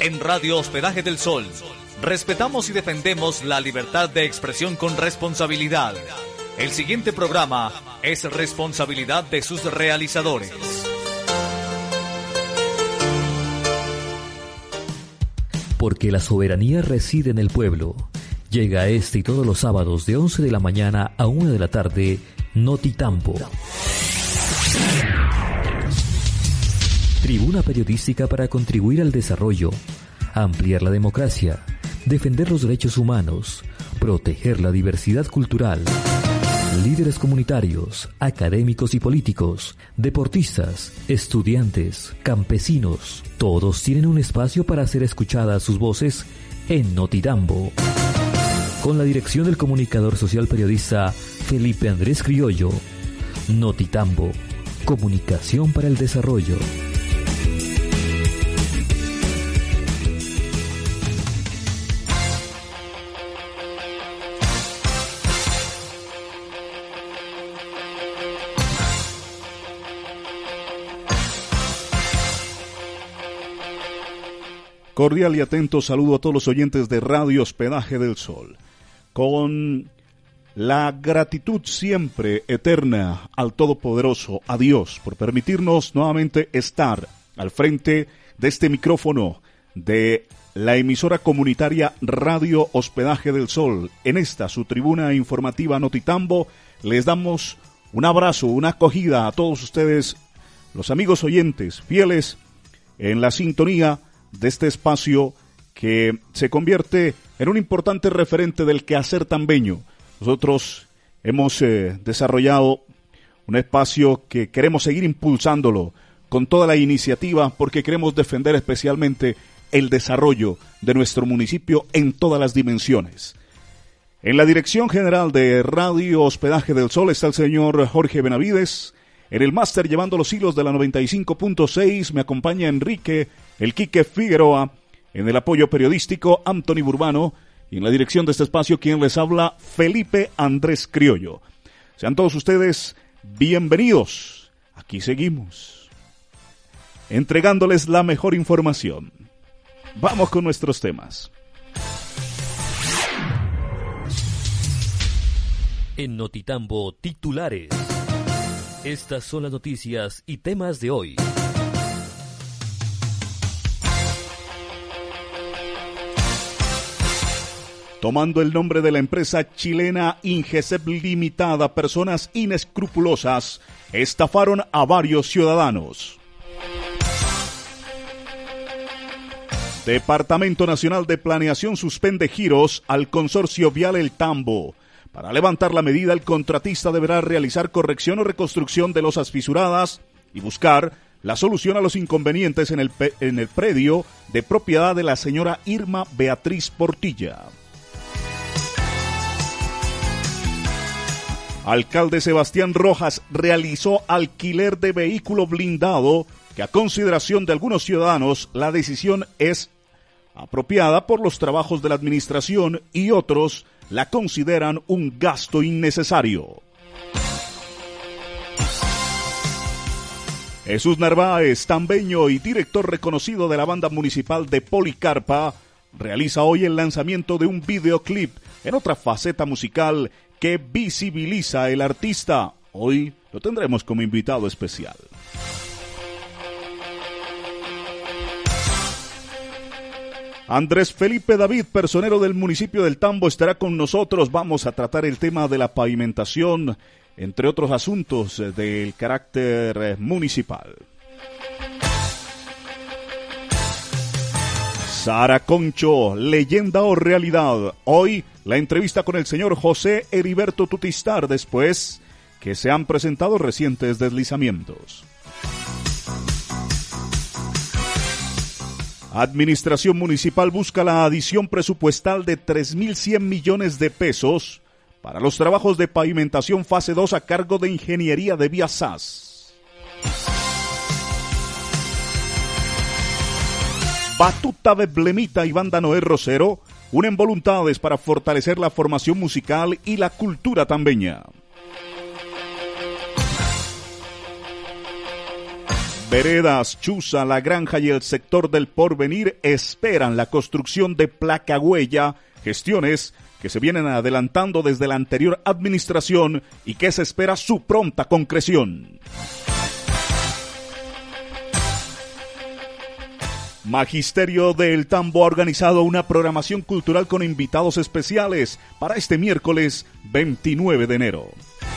En Radio Hospedaje del Sol, respetamos y defendemos la libertad de expresión con responsabilidad. El siguiente programa es responsabilidad de sus realizadores. Porque la soberanía reside en el pueblo. Llega este y todos los sábados de 11 de la mañana a 1 de la tarde, Notitambo. Tribuna periodística para contribuir al desarrollo, ampliar la democracia, defender los derechos humanos, proteger la diversidad cultural. Líderes comunitarios, académicos y políticos, deportistas, estudiantes, campesinos, todos tienen un espacio para hacer escuchadas sus voces en Notitambo. Con la dirección del comunicador social periodista Felipe Andrés Criollo. Notitambo, comunicación para el desarrollo. Cordial y atento saludo a todos los oyentes de Radio Hospedaje del Sol. Con la gratitud siempre eterna al Todopoderoso, a Dios, por permitirnos nuevamente estar al frente de este micrófono de la emisora comunitaria Radio Hospedaje del Sol. En esta, su tribuna informativa Notitambo, les damos un abrazo, una acogida a todos ustedes, los amigos oyentes, fieles en la sintonía de este espacio que se convierte en un importante referente del quehacer tambeño. Nosotros hemos desarrollado un espacio que queremos seguir impulsándolo con toda la iniciativa porque queremos defender especialmente el desarrollo de nuestro municipio en todas las dimensiones. En la dirección general de Radio Hospedaje del Sol está el señor Jorge Benavides. En el máster llevando los hilos de la 95.6 me acompaña Enrique El Quique Figueroa, en el apoyo periodístico Anthony Burbano y en la dirección de este espacio quien les habla Felipe Andrés Criollo. Sean todos ustedes bienvenidos. Aquí seguimos entregándoles la mejor información. Vamos con nuestros temas. En Notitambo, titulares. Estas son las noticias y temas de hoy. Tomando el nombre de la empresa chilena Ingesep Limitada, personas inescrupulosas estafaron a varios ciudadanos. Departamento Nacional de Planeación suspende giros al consorcio vial El Tambo. Para levantar la medida, el contratista deberá realizar corrección o reconstrucción de losas fisuradas y buscar la solución a los inconvenientes en el predio de propiedad de la señora Irma Beatriz Portilla. Alcalde Sebastián Rojas realizó alquiler de vehículo blindado, que a consideración de algunos ciudadanos la decisión es apropiada por los trabajos de la administración y otros la consideran un gasto innecesario. Jesús Narváez, tambeño y director reconocido de la banda municipal de Policarpa, realiza hoy el lanzamiento de un videoclip en otra faceta musical que visibiliza el artista. Hoy lo tendremos como invitado especial. Andrés Felipe David, personero del municipio del Tambo, estará con nosotros. Vamos a tratar el tema de la pavimentación, entre otros asuntos del carácter municipal. Sara Concho, leyenda o realidad. Hoy la entrevista con el señor José Heriberto Tutistar, después que se han presentado recientes deslizamientos. Administración Municipal busca la adición presupuestal de 3.100 millones de pesos para los trabajos de pavimentación fase 2 a cargo de Ingeniería de Vías SAS. Batuta de Blemita y Banda Noé Rosero unen voluntades para fortalecer la formación musical y la cultura tambeña. Veredas, Chuza, La Granja y el sector del Porvenir esperan la construcción de placa huella, gestiones que se vienen adelantando desde la anterior administración y que se espera su pronta concreción. Magisterio del Tambo ha organizado una programación cultural con invitados especiales para este miércoles 29 de enero.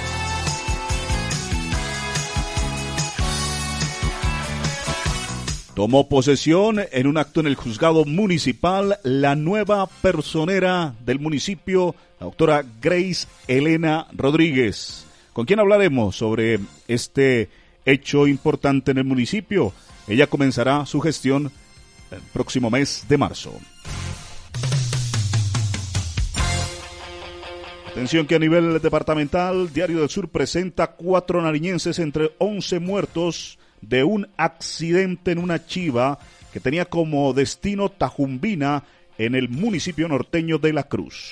Tomó posesión en un acto en el juzgado municipal la nueva personera del municipio, la doctora Grace Elena Rodríguez. ¿Con quién hablaremos sobre este hecho importante en el municipio? Ella comenzará su gestión el próximo mes de marzo. Atención que a nivel departamental, Diario del Sur presenta 4 nariñenses entre 11 muertos de un accidente en una chiva que tenía como destino Tajumbina en el municipio norteño de La Cruz.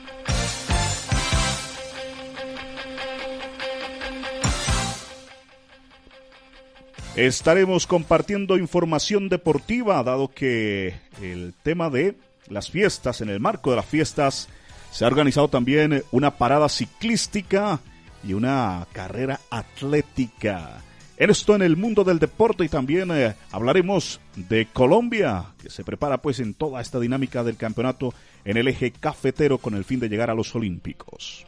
Estaremos compartiendo información deportiva, dado que el tema de las fiestas, en el marco de las fiestas, se ha organizado también una parada ciclística y una carrera atlética. Esto en el mundo del deporte y también hablaremos de Colombia, que se prepara pues en toda esta dinámica del campeonato en el eje cafetero con el fin de llegar a los Olímpicos.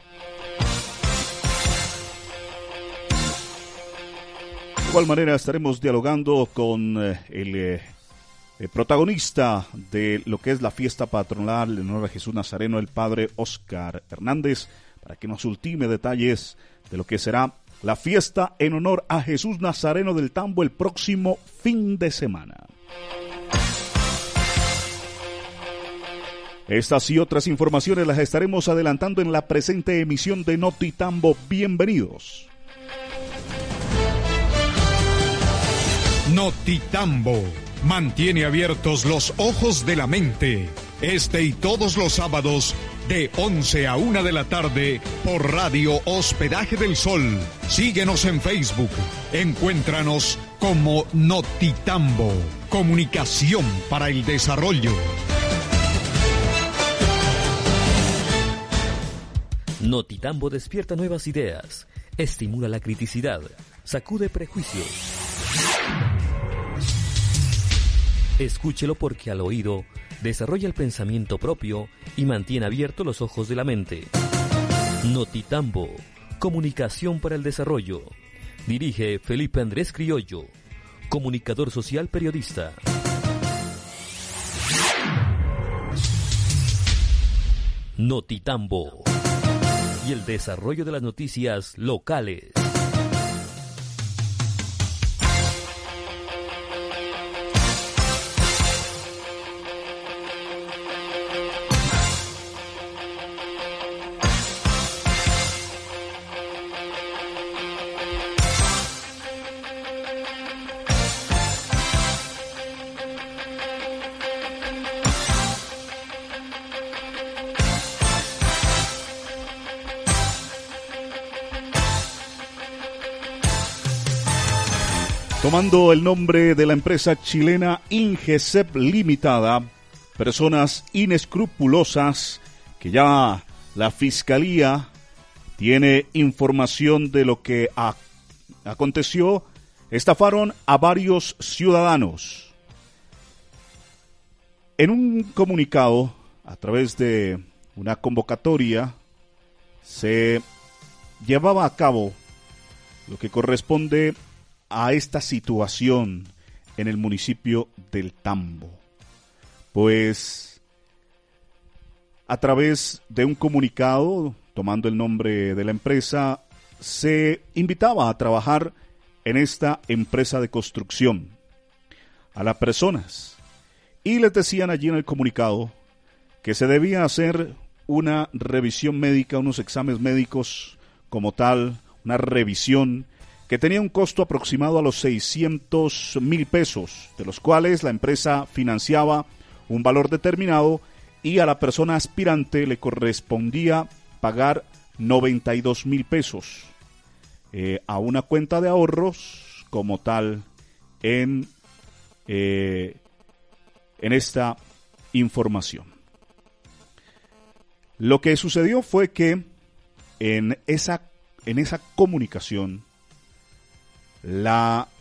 De igual manera estaremos dialogando con el protagonista de lo que es la fiesta patronal en honor a Jesús Nazareno, el padre Oscar Hernández, para que nos ultime detalles de lo que será la fiesta en honor a Jesús Nazareno del Tambo el próximo fin de semana. Estas y otras informaciones las estaremos adelantando en la presente emisión de Noti Tambo. Bienvenidos. Noti Tambo mantiene abiertos los ojos de la mente. Este y todos los sábados de 11 a 1 de la tarde por Radio Hospedaje del Sol. Síguenos en Facebook. Encuéntranos como Noti Tambo. Comunicación para el desarrollo. Noti Tambo despierta nuevas ideas, estimula la criticidad, sacude prejuicios. Escúchelo porque al oído desarrolla el pensamiento propio y mantiene abiertos los ojos de la mente. Noti Tambo, comunicación para el desarrollo. Dirige Felipe Andrés Criollo, comunicador social periodista. Noti Tambo y el desarrollo de las noticias locales. Tomando el nombre de la empresa chilena Ingesep Limitada, personas inescrupulosas que ya la Fiscalía tiene información de lo que aconteció, estafaron a varios ciudadanos. En un comunicado, a través de una convocatoria, se llevaba a cabo lo que corresponde a esta situación en el municipio del Tambo. Pues a través de un comunicado, tomando el nombre de la empresa, se invitaba a trabajar en esta empresa de construcción a las personas y les decían allí en el comunicado que se debía hacer una revisión médica, unos exámenes médicos como tal, una revisión que tenía un costo aproximado a los 600,000 pesos, de los cuales la empresa financiaba un valor determinado y a la persona aspirante le correspondía pagar 92,000 pesos a una cuenta de ahorros como tal en esta información. Lo que sucedió fue que en esa comunicación las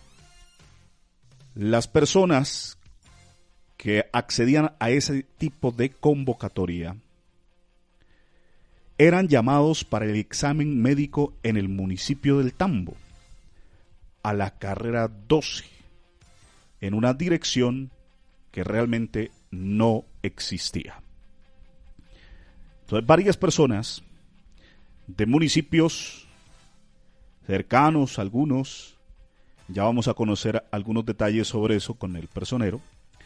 personas que accedían a ese tipo de convocatoria eran llamados para el examen médico en el municipio del Tambo, a la carrera 12, en una dirección que realmente no existía. Entonces, varias personas de municipios cercanos, algunos, ya vamos a conocer algunos detalles sobre eso con el personero,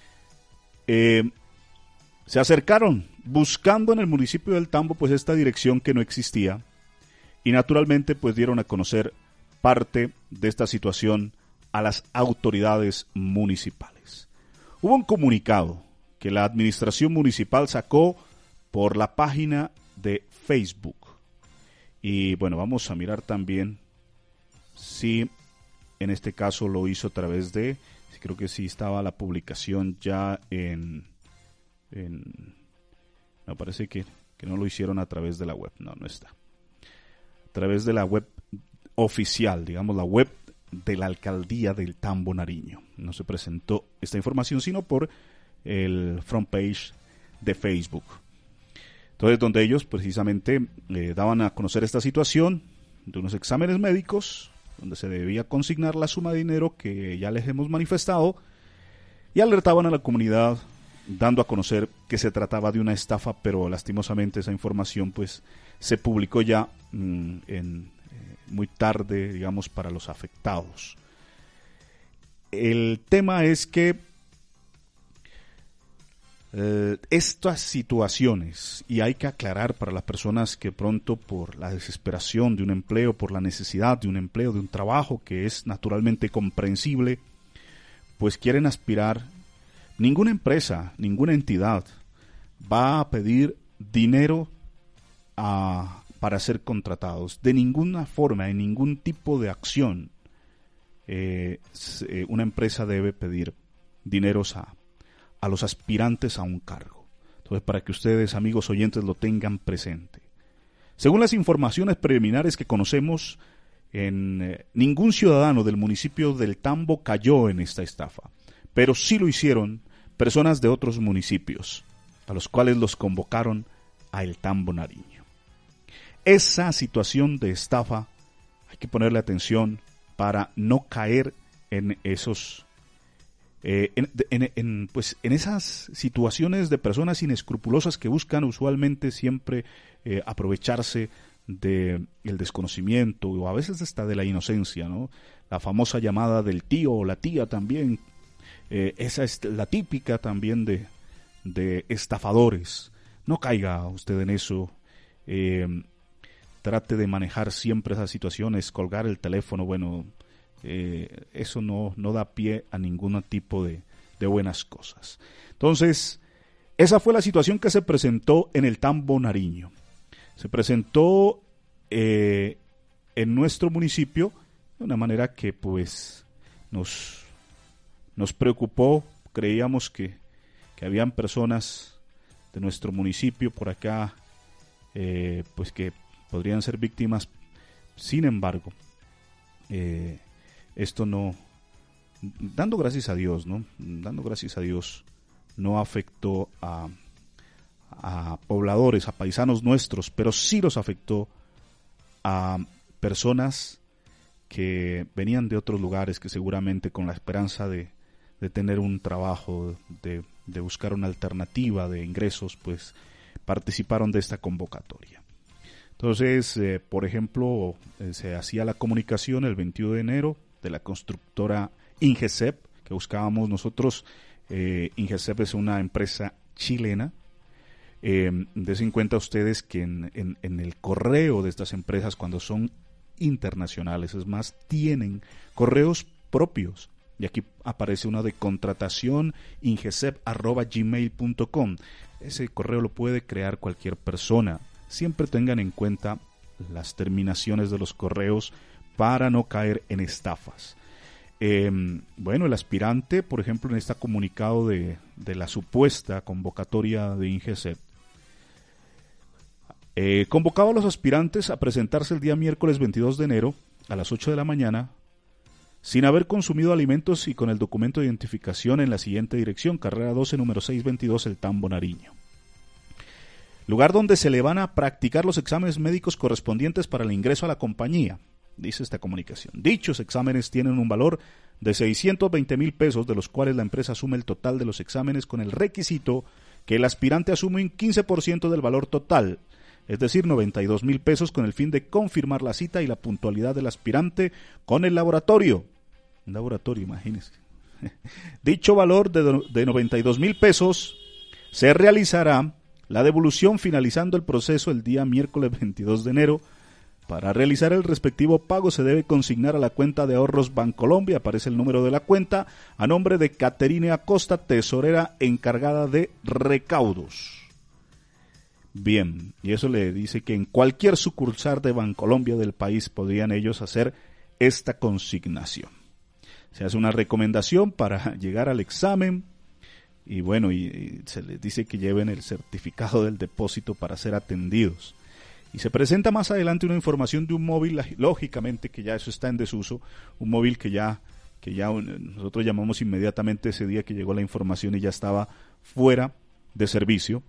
se acercaron buscando en el municipio del Tambo pues esta dirección que no existía, y naturalmente pues dieron a conocer parte de esta situación a las autoridades municipales. Hubo un comunicado que la administración municipal sacó por la página de Facebook. Y bueno, vamos a mirar también si en este caso lo hizo a través de, creo que sí estaba la publicación ya me parece que no lo hicieron a través de la web, no está. A través de la web oficial, digamos la web de la alcaldía del Tambo Nariño. No se presentó esta información sino por el front page de Facebook. Entonces, donde ellos precisamente daban a conocer esta situación de unos exámenes médicos, donde se debía consignar la suma de dinero que ya les hemos manifestado, y alertaban a la comunidad, dando a conocer que se trataba de una estafa, pero lastimosamente esa información pues se publicó ya muy tarde, digamos, para los afectados. El tema es que estas situaciones, y hay que aclarar para las personas que pronto por la desesperación de un empleo, por la necesidad de un empleo, de un trabajo que es naturalmente comprensible, pues quieren aspirar, ninguna empresa, ninguna entidad va a pedir dinero para ser contratados. De ninguna forma, en ningún tipo de acción, una empresa debe pedir dineros a los aspirantes a un cargo. Entonces, para que ustedes, amigos oyentes, lo tengan presente. Según las informaciones preliminares que conocemos, ningún ciudadano del municipio del Tambo cayó en esta estafa, pero sí lo hicieron personas de otros municipios, a los cuales los convocaron a el Tambo Nariño. Esa situación de estafa hay que ponerle atención para no caer en esos en esas situaciones de personas inescrupulosas que buscan usualmente siempre aprovecharse del desconocimiento o a veces hasta de la inocencia, ¿no? La famosa llamada del tío o la tía también, esa es la típica también de estafadores. No caiga usted en eso, trate de manejar siempre esas situaciones, colgar el teléfono, bueno, eso no da pie a ningún tipo de buenas cosas. Entonces, esa fue la situación que se presentó en el Tambo Nariño. Se presentó en nuestro municipio de una manera que pues nos preocupó. Creíamos que habían personas de nuestro municipio por acá pues que podrían ser víctimas. Sin embargo, esto no, dando gracias a Dios, no afectó a pobladores, a paisanos nuestros, pero sí los afectó a personas que venían de otros lugares, que seguramente con la esperanza de tener un trabajo, de buscar una alternativa de ingresos, pues participaron de esta convocatoria. Entonces, por ejemplo, se hacía la comunicación el 21 de enero de la constructora Ingesep, que buscábamos nosotros. Ingesep es una empresa chilena. Des en cuenta ustedes que en el correo de estas empresas, cuando son internacionales, es más, tienen correos propios. Y aquí aparece uno de contratación ingesep@gmail.com. Ese correo lo puede crear cualquier persona. Siempre tengan en cuenta las terminaciones de los correos para no caer en estafas. Bueno, el aspirante, por ejemplo, en este comunicado de la supuesta convocatoria de INGECEP, convocaba a los aspirantes a presentarse el día miércoles 22 de enero a las 8 de la mañana sin haber consumido alimentos y con el documento de identificación en la siguiente dirección: carrera 12, número 622, El Tambo, Nariño. Lugar donde se le van a practicar los exámenes médicos correspondientes para el ingreso a la compañía, dice esta comunicación. Dichos exámenes tienen un valor de 620,000 pesos, de los cuales la empresa asume el total de los exámenes con el requisito que el aspirante asume un 15% del valor total, es decir, 92,000 pesos, con el fin de confirmar la cita y la puntualidad del aspirante con el laboratorio. Un laboratorio, imagínense. Dicho valor de 92,000 pesos se realizará la devolución finalizando el proceso el día miércoles 22 de enero. Para realizar el respectivo pago se debe consignar a la cuenta de ahorros Bancolombia, aparece el número de la cuenta, a nombre de Caterine Acosta, tesorera encargada de recaudos. Bien, y eso le dice que en cualquier sucursal de Bancolombia del país podrían ellos hacer esta consignación. Se hace una recomendación para llegar al examen y bueno, y se les dice que lleven el certificado del depósito para ser atendidos. Y se presenta más adelante una información de un móvil, lógicamente que ya eso está en desuso, un móvil que ya nosotros llamamos inmediatamente ese día que llegó la información y ya estaba fuera de servicio.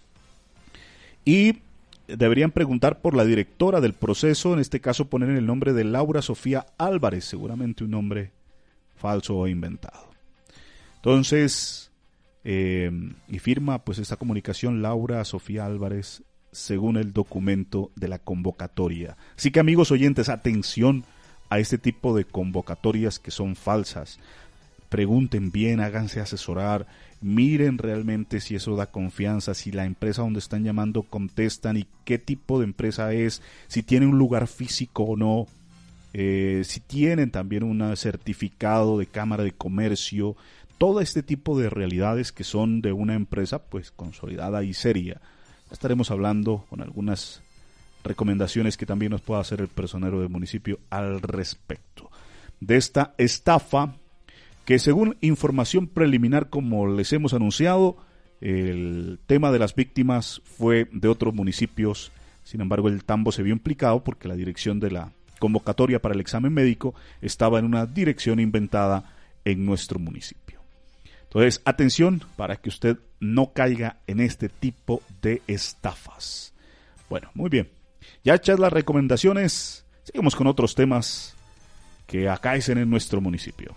Y deberían preguntar por la directora del proceso, en este caso poner el nombre de Laura Sofía Álvarez, seguramente un nombre falso o inventado. Entonces, y firma pues esta comunicación Laura Sofía Álvarez según el documento de la convocatoria. Así que, amigos oyentes, atención a este tipo de convocatorias que son falsas. Pregunten bien, háganse asesorar, miren realmente si eso da confianza, si la empresa donde están llamando contestan y qué tipo de empresa es, si tiene un lugar físico o no, si tienen también un certificado de Cámara de Comercio, todo este tipo de realidades que son de una empresa pues consolidada y seria. Estaremos hablando con algunas recomendaciones que también nos pueda hacer el personero del municipio al respecto de esta estafa que, según información preliminar, como les hemos anunciado, el tema de las víctimas fue de otros municipios. Sin embargo, el Tambo se vio implicado porque la dirección de la convocatoria para el examen médico estaba en una dirección inventada en nuestro municipio. Entonces, atención para que usted no caiga en este tipo de estafas. Bueno, muy bien. Ya hechas las recomendaciones, seguimos con otros temas que acaecen en nuestro municipio.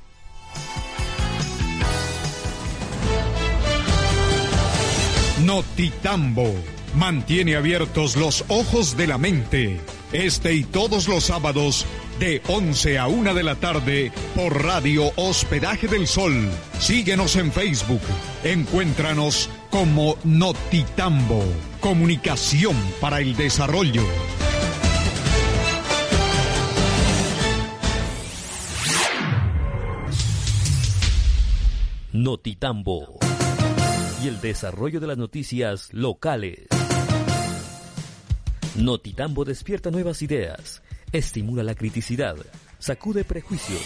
Notitambo mantiene abiertos los ojos de la mente. Este y todos los sábados de 11 a 1 de la tarde por Radio Hospedaje del Sol. Síguenos en Facebook. Encuéntranos como Notitambo. Comunicación para el desarrollo. Notitambo. Y el desarrollo de las noticias locales. Notitambo despierta nuevas ideas, estimula la criticidad, sacude prejuicios.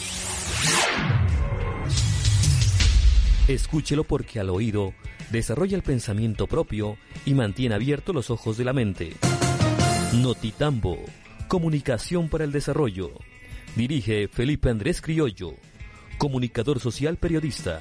Escúchelo porque al oído desarrolla el pensamiento propio y mantiene abiertos los ojos de la mente. Notitambo, comunicación para el desarrollo. Dirige Felipe Andrés Criollo, comunicador social periodista.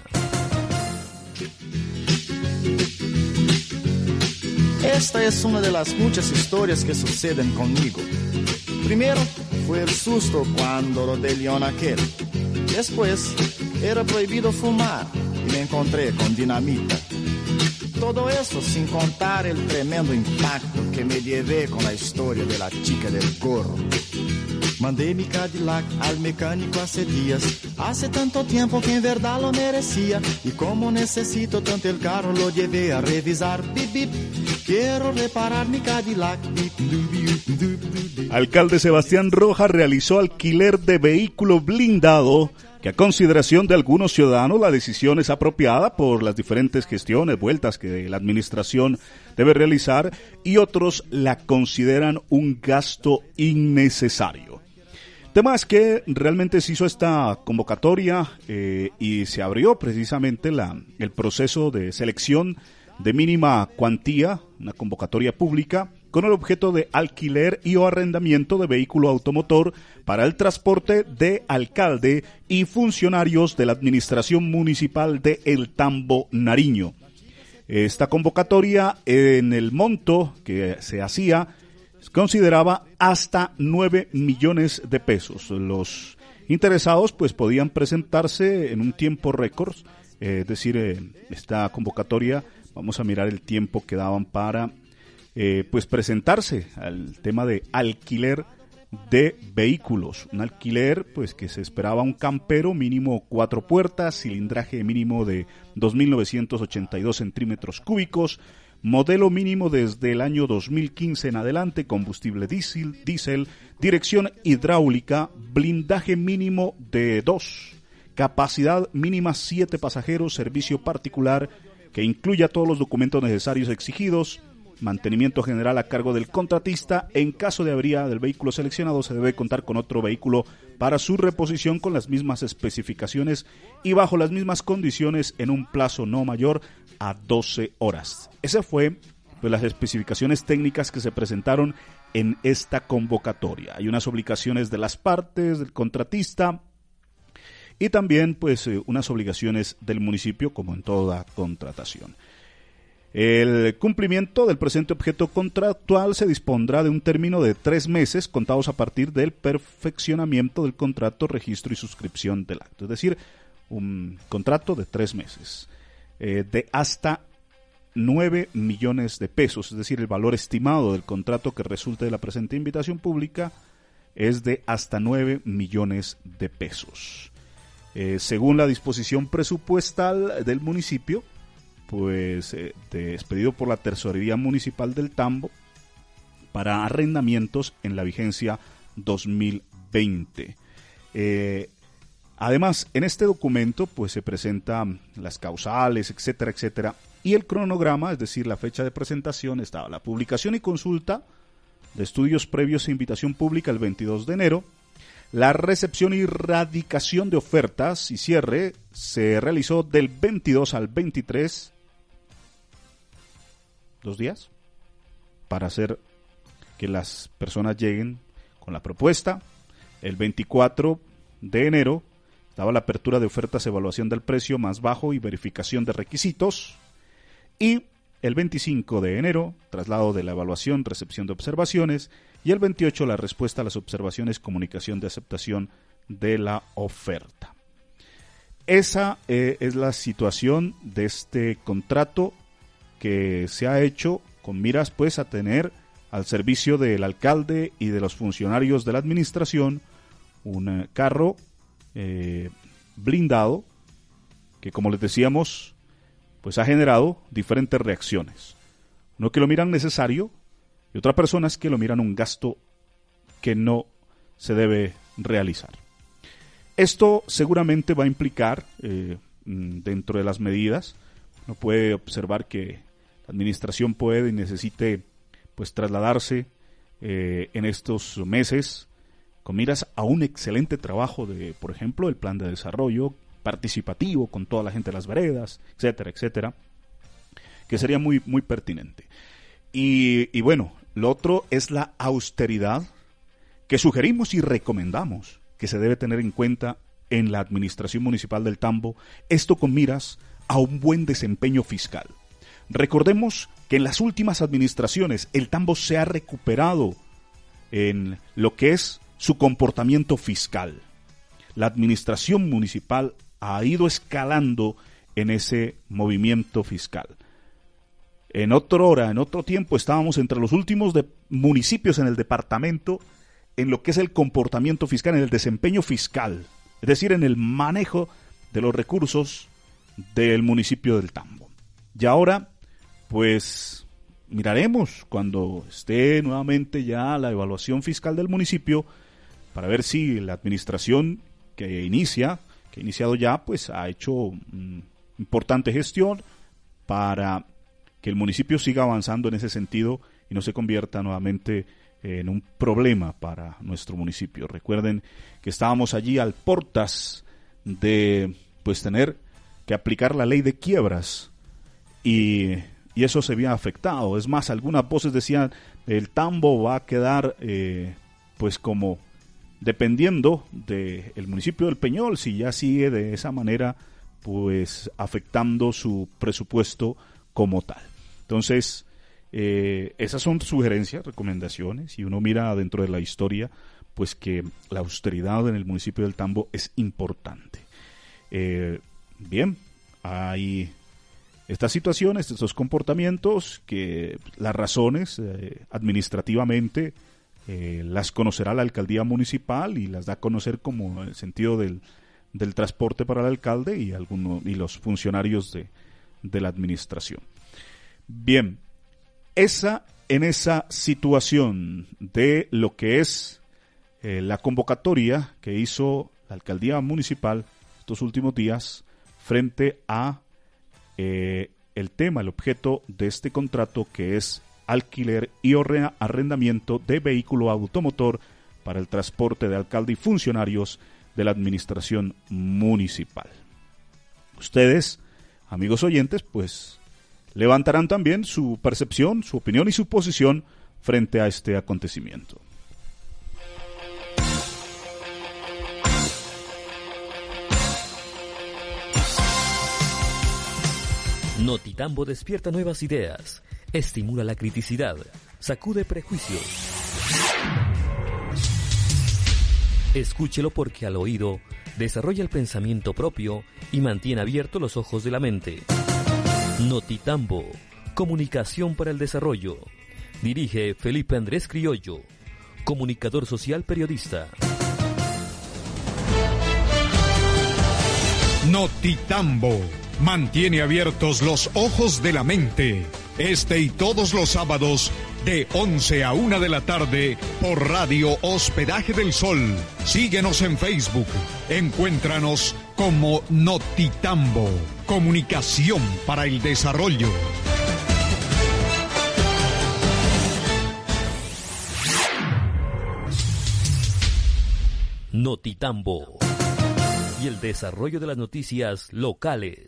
Esta es una de las muchas historias que suceden conmigo. Primero fue el susto cuando lo de León aquel. Después era prohibido fumar y me encontré con dinamita. Todo eso sin contar el tremendo impacto que me llevé con la historia de la chica del gorro. Mandé mi Cadillac al mecánico hace días. Hace tanto tiempo que en verdad lo merecía. Y como necesito tanto el carro, lo llevé a revisar. Bip, bip. Quiero reparar mi Cadillac. Bip, bip, bip, bip. Alcalde Sebastián Rojas realizó alquiler de vehículo blindado, que a consideración de algunos ciudadanos la decisión es apropiada por las diferentes gestiones, vueltas que la administración debe realizar, y otros la consideran un gasto innecesario. tema es que realmente se hizo esta convocatoria y se abrió precisamente el proceso de selección de mínima cuantía, una convocatoria pública, con el objeto de alquiler y o arrendamiento de vehículo automotor para el transporte de alcalde y funcionarios de la administración municipal de El Tambo, Nariño. Esta convocatoria, en el monto que se hacía, consideraba hasta 9 millones de pesos. Los interesados pues podían presentarse en un tiempo récord, es decir, esta convocatoria, vamos a mirar el tiempo que daban para pues presentarse al tema de alquiler de vehículos. Un alquiler pues que se esperaba un campero mínimo 4 puertas, cilindraje mínimo de 2.982 centímetros cúbicos, modelo mínimo desde el año 2015 en adelante, combustible diésel, dirección hidráulica, blindaje mínimo de 2, capacidad mínima 7 pasajeros, servicio particular que incluya todos los documentos necesarios exigidos, mantenimiento general a cargo del contratista. En caso de avería del vehículo seleccionado se debe contar con otro vehículo para su reposición con las mismas especificaciones y bajo las mismas condiciones en un plazo no mayor a 12 horas. Ese fue pues las especificaciones técnicas que se presentaron en esta convocatoria. Hay unas obligaciones de las partes, del contratista y también pues unas obligaciones del municipio como en toda contratación. El cumplimiento del presente objeto contractual se dispondrá de un término de 3 meses contados a partir del perfeccionamiento del contrato, registro y suscripción del acto. Es decir, un contrato de 3 meses de hasta 9 millones de pesos. Es decir, el valor estimado del contrato que resulte de la presente invitación pública es de hasta 9 millones de pesos. Según la disposición presupuestal del municipio, pues expedido por la Tesorería Municipal del Tambo para arrendamientos en la vigencia 2020. Además, en este documento pues se presentan las causales, etcétera, etcétera, y el cronograma, es decir, la fecha de presentación, estaba la publicación y consulta de estudios previos e invitación pública el 22 de enero, la recepción y radicación de ofertas y cierre se realizó del 22 al 23, 2 días, para hacer que las personas lleguen con la propuesta. El 24 de enero estaba la apertura de ofertas, evaluación del precio más bajo y verificación de requisitos. Y el 25 de enero, traslado de la evaluación, recepción de observaciones. Y el 28, la respuesta a las observaciones, comunicación de aceptación de la oferta. Esa es la situación de este contrato que se ha hecho con miras pues a tener al servicio del alcalde y de los funcionarios de la administración un carro blindado que, como les decíamos, pues ha generado diferentes reacciones. Uno que lo miran necesario y otras personas que lo miran un gasto que no se debe realizar. Esto seguramente va a implicar dentro de las medidas, uno puede observar que la administración puede y necesite pues trasladarse en estos meses con miras a un excelente trabajo de, por ejemplo, el plan de desarrollo participativo con toda la gente de las veredas, etcétera, etcétera, que sería muy, muy pertinente. Y bueno, lo otro es la austeridad que sugerimos y recomendamos que se debe tener en cuenta en la administración municipal del Tambo, esto con miras a un buen desempeño fiscal. Recordemos que en las últimas administraciones el Tambo se ha recuperado en lo que es su comportamiento fiscal. La administración municipal ha ido escalando en ese movimiento fiscal. En otro tiempo estábamos entre los últimos municipios en el departamento en lo que es el comportamiento fiscal, en el desempeño fiscal, es decir, en el manejo de los recursos del municipio del Tambo. Y ahora, pues, miraremos cuando esté nuevamente ya la evaluación fiscal del municipio para ver si la administración que ha iniciado ya, pues ha hecho importante gestión para que el municipio siga avanzando en ese sentido y no se convierta nuevamente en un problema para nuestro municipio. Recuerden que estábamos allí al portas de pues tener que aplicar la ley de quiebras y eso se había afectado. Es más, algunas voces decían el Tambo va a quedar pues como dependiendo del municipio del Peñol, si ya sigue de esa manera pues afectando su presupuesto como tal. Entonces esas son sugerencias, recomendaciones, y uno mira dentro de la historia pues que la austeridad en el municipio del Tambo es importante. Bien, hay estas situaciones, estos comportamientos que las razones administrativamente las conocerá la alcaldía municipal y las da a conocer como el sentido del transporte para el alcalde y los funcionarios de la administración. Bien, en esa situación de lo que es la convocatoria que hizo la alcaldía municipal estos últimos días frente a el objeto de este contrato, que es alquiler y arrendamiento de vehículo automotor para el transporte de alcalde y funcionarios de la administración municipal. Ustedes, amigos oyentes, pues levantarán también su percepción, su opinión y su posición frente a este acontecimiento. Notitambo despierta nuevas ideas, estimula la criticidad, sacude prejuicios. Escúchelo porque al oído desarrolla el pensamiento propio y mantiene abiertos los ojos de la mente. Notitambo, comunicación para el desarrollo. Dirige Felipe Andrés Criollo, comunicador social periodista. Notitambo mantiene abiertos los ojos de la mente. Este y todos los sábados de 11 a 1 de la tarde por Radio Hospedaje del Sol. Síguenos en Facebook. Encuéntranos como Notitambo, comunicación para el desarrollo. Notitambo y el desarrollo de las noticias locales.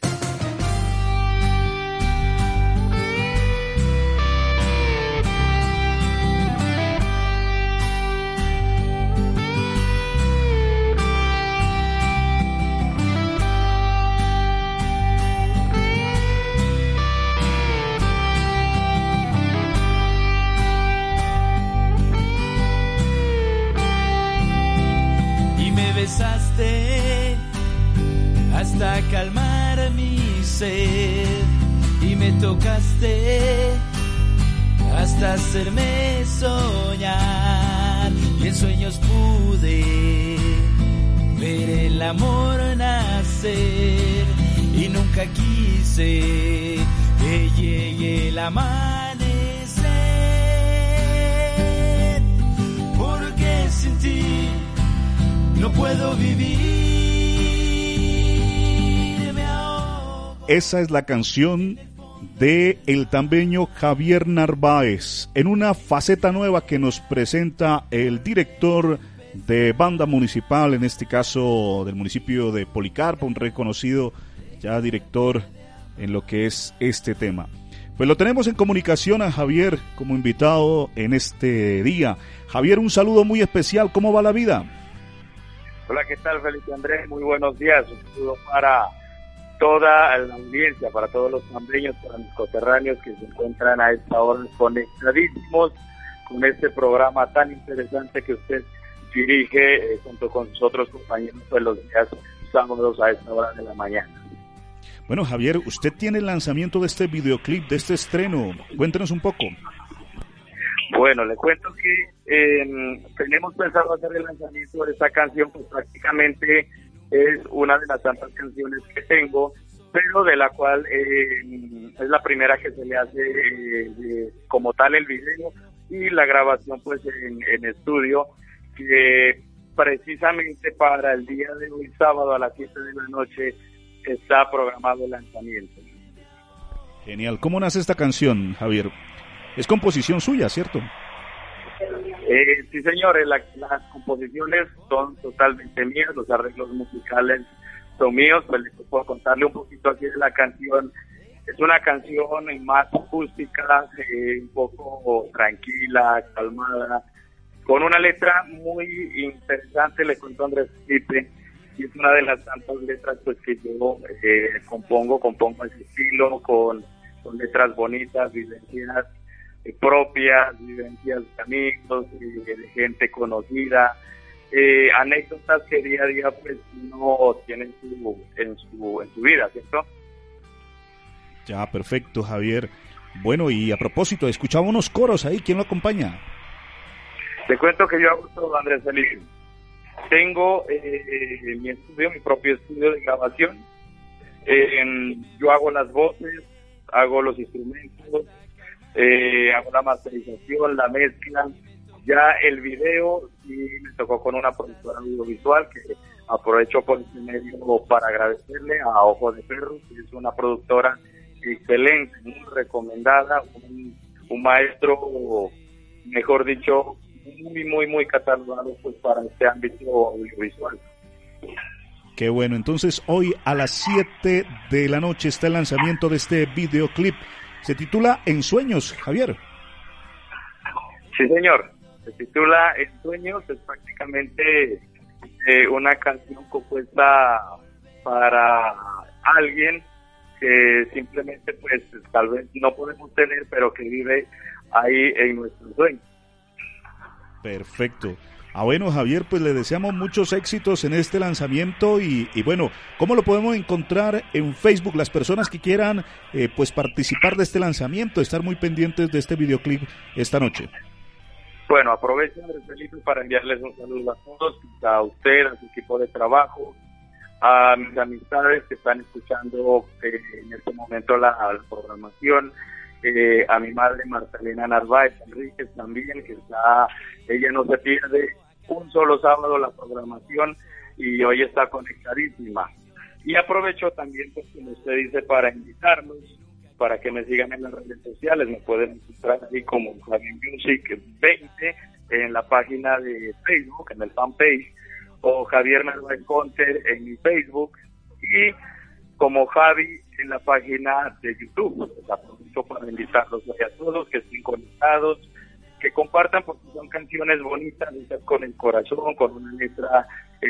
Hasta calmar mi sed y me tocaste hasta hacerme soñar, y en sueños pude ver el amor nacer y nunca quise que llegue el amanecer, porque sin ti no puedo vivir. Esa es la canción de el tambeño Javier Narváez, en una faceta nueva que nos presenta el director de banda municipal, en este caso del municipio de Policarpo, un reconocido ya director en lo que es este tema. Pues lo tenemos en comunicación a Javier como invitado en este día. Javier, un saludo muy especial, ¿cómo va la vida? Hola, ¿qué tal, Felipe Andrés? Muy buenos días. Un saludo para toda la audiencia, para todos los tambeños, para mis coterráneos que se encuentran a esta hora conectadísimos con este programa tan interesante que usted dirige junto con sus otros compañeros de los días sábados a esta hora de la mañana. Bueno, Javier, usted tiene el lanzamiento de este videoclip, de este estreno. Cuéntenos un poco. Bueno, le cuento que tenemos pensado hacer el lanzamiento de esta canción, pues prácticamente es una de las tantas canciones que tengo, pero de la cual es la primera que se le hace como tal el video y la grabación pues en estudio, que precisamente para el día de hoy, sábado a las 7 de la noche, está programado el lanzamiento. Genial. ¿Cómo nace esta canción, Javier? Es composición suya, ¿cierto? Sí, señores, las composiciones son totalmente mías, los arreglos musicales son míos, pues les puedo contarle un poquito aquí de la canción. Es una canción más acústica, un poco tranquila, calmada, con una letra muy interesante, le cuento a Andrés Felipe, y es una de las tantas letras pues que yo compongo ese estilo, con letras bonitas, vivencias propias, vivencias de amigos, de gente conocida, anécdotas que día a día pues uno tiene en su vida, ¿cierto? Ya, perfecto, Javier. Bueno, y a propósito, escuchaba unos coros ahí, ¿quién lo acompaña? Te cuento que yo hago todo, Andrés Felipe. Tengo mi propio estudio de grabación. Yo hago las voces, hago los instrumentos, hago la masterización, la mezcla. Ya el video sí me tocó con una productora audiovisual que aprovecho por este medio para agradecerle a Ojo de Perro, que es una productora excelente, muy recomendada, un maestro, mejor dicho, muy catalogado pues para este ámbito audiovisual. Qué bueno, entonces hoy a las 7 de la noche está el lanzamiento de este videoclip. Se titula En Sueños, Javier. Sí, señor, se titula En Sueños, es prácticamente una canción compuesta para alguien que simplemente pues tal vez no podemos tener, pero que vive ahí en nuestros sueños. Perfecto. Bueno, Javier, pues le deseamos muchos éxitos en este lanzamiento y bueno, ¿cómo lo podemos encontrar en Facebook? Las personas que quieran pues participar de este lanzamiento, estar muy pendientes de este videoclip esta noche. Bueno, aprovecho, Andrés Felipe, para enviarles un saludo a todos, a usted, a su equipo de trabajo, a mis amistades que están escuchando en este momento la programación, a mi madre Marcelina Narváez Enríquez también, que ella no se pierde un solo sábado la programación y hoy está conectadísima. Y aprovecho también, pues, como usted dice, para invitarlos, para que me sigan en las redes sociales. Me pueden encontrar así como Javi Music 20 en la página de Facebook, en el fanpage, o Javier Narváez Conter en mi Facebook, y como Javi en la página de YouTube. Aprovecho para invitarlos a todos que estén conectados, que compartan, porque son canciones bonitas, hechas con el corazón, con una letra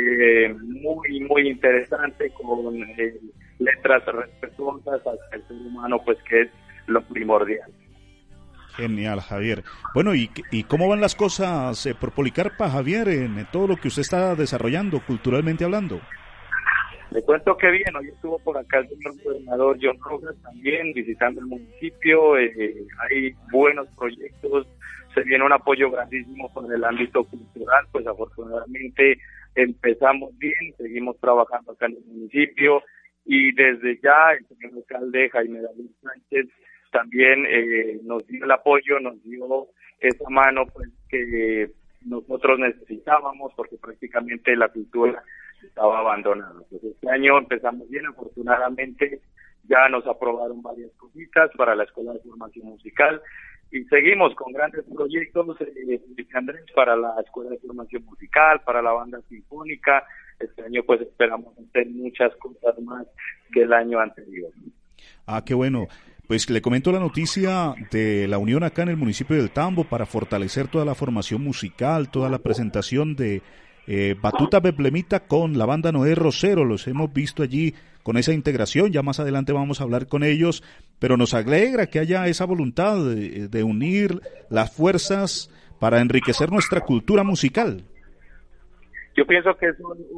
muy interesante, con letras respetuosas hacia el ser humano, pues que es lo primordial. Genial, Javier. Bueno, ¿y cómo van las cosas por Policarpa, Javier, en todo lo que usted está desarrollando, culturalmente hablando? Le cuento que bien, hoy estuvo por acá el señor gobernador John Rojas también visitando el municipio. Hay buenos proyectos, se viene un apoyo grandísimo con el ámbito cultural, pues afortunadamente empezamos bien, seguimos trabajando acá en el municipio y desde ya el señor alcalde Jaime David Sánchez también nos dio el apoyo, nos dio esa mano pues que nosotros necesitábamos, porque prácticamente la cultura estaba abandonada. Entonces este año empezamos bien, afortunadamente ya nos aprobaron varias cositas para la Escuela de Formación Musical y seguimos con grandes proyectos, Andrés, para la Escuela de Formación Musical, para la Banda Sinfónica. Este año pues esperamos hacer muchas cosas más que el año anterior. Qué bueno. Pues le comento la noticia de la unión acá en el municipio del Tambo para fortalecer toda la formación musical, toda la presentación de Batuta Beblemita con la banda Noé Rosero. Los hemos visto allí con esa integración, ya más adelante vamos a hablar con ellos, pero nos alegra que haya esa voluntad de unir las fuerzas para enriquecer nuestra cultura musical. Yo pienso que es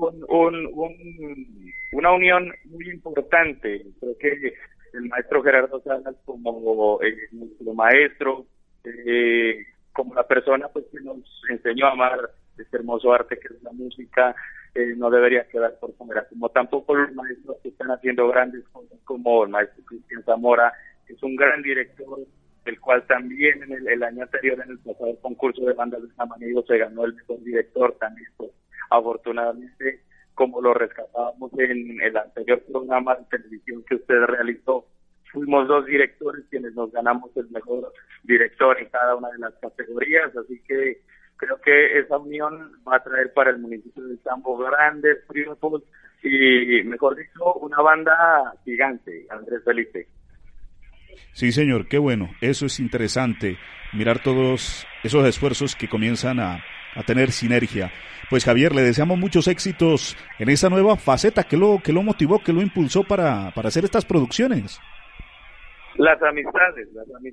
una unión muy importante. Creo que el maestro Gerardo Salas, como nuestro maestro, como la persona pues que nos enseñó a amar este hermoso arte que es la música, no debería quedar por fuera, como tampoco los maestros que están haciendo grandes cosas, como el maestro Cristian Zamora, que es un gran director, el cual también en el año anterior, en el pasado concurso de bandas de Samaniego, se ganó el mejor director también. Pues, afortunadamente, como lo rescatábamos en el anterior programa de televisión que usted realizó, fuimos 2 directores quienes nos ganamos el mejor director en cada una de las categorías, así que Creo que esa unión va a traer para el municipio de Tambo grandes triunfos y, mejor dicho, una banda gigante, Andrés Felipe. Sí, señor, qué bueno. Eso es interesante, mirar todos esos esfuerzos que comienzan a tener sinergia. Pues Javier, le deseamos muchos éxitos en esa nueva faceta. ¿Qué lo motivó, qué lo impulsó para hacer estas producciones? Las amistades,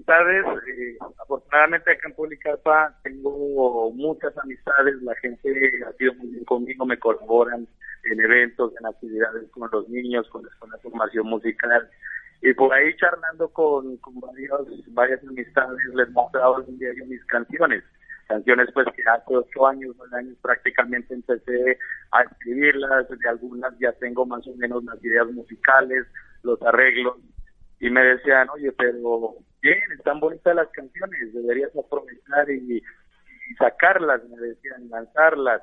afortunadamente acá en Policarpa tengo muchas amistades, la gente ha sido muy bien conmigo, me colaboran en eventos, en actividades con los niños, con la escuela de formación musical, y por ahí charlando con varias amistades les mostraba un diario mis canciones pues que hace 8 años, 9 años prácticamente empecé a escribirlas, de algunas ya tengo más o menos las ideas musicales, los arreglos, y me decían, oye, pero bien, están bonitas las canciones, deberías aprovechar y sacarlas, me decían, lanzarlas.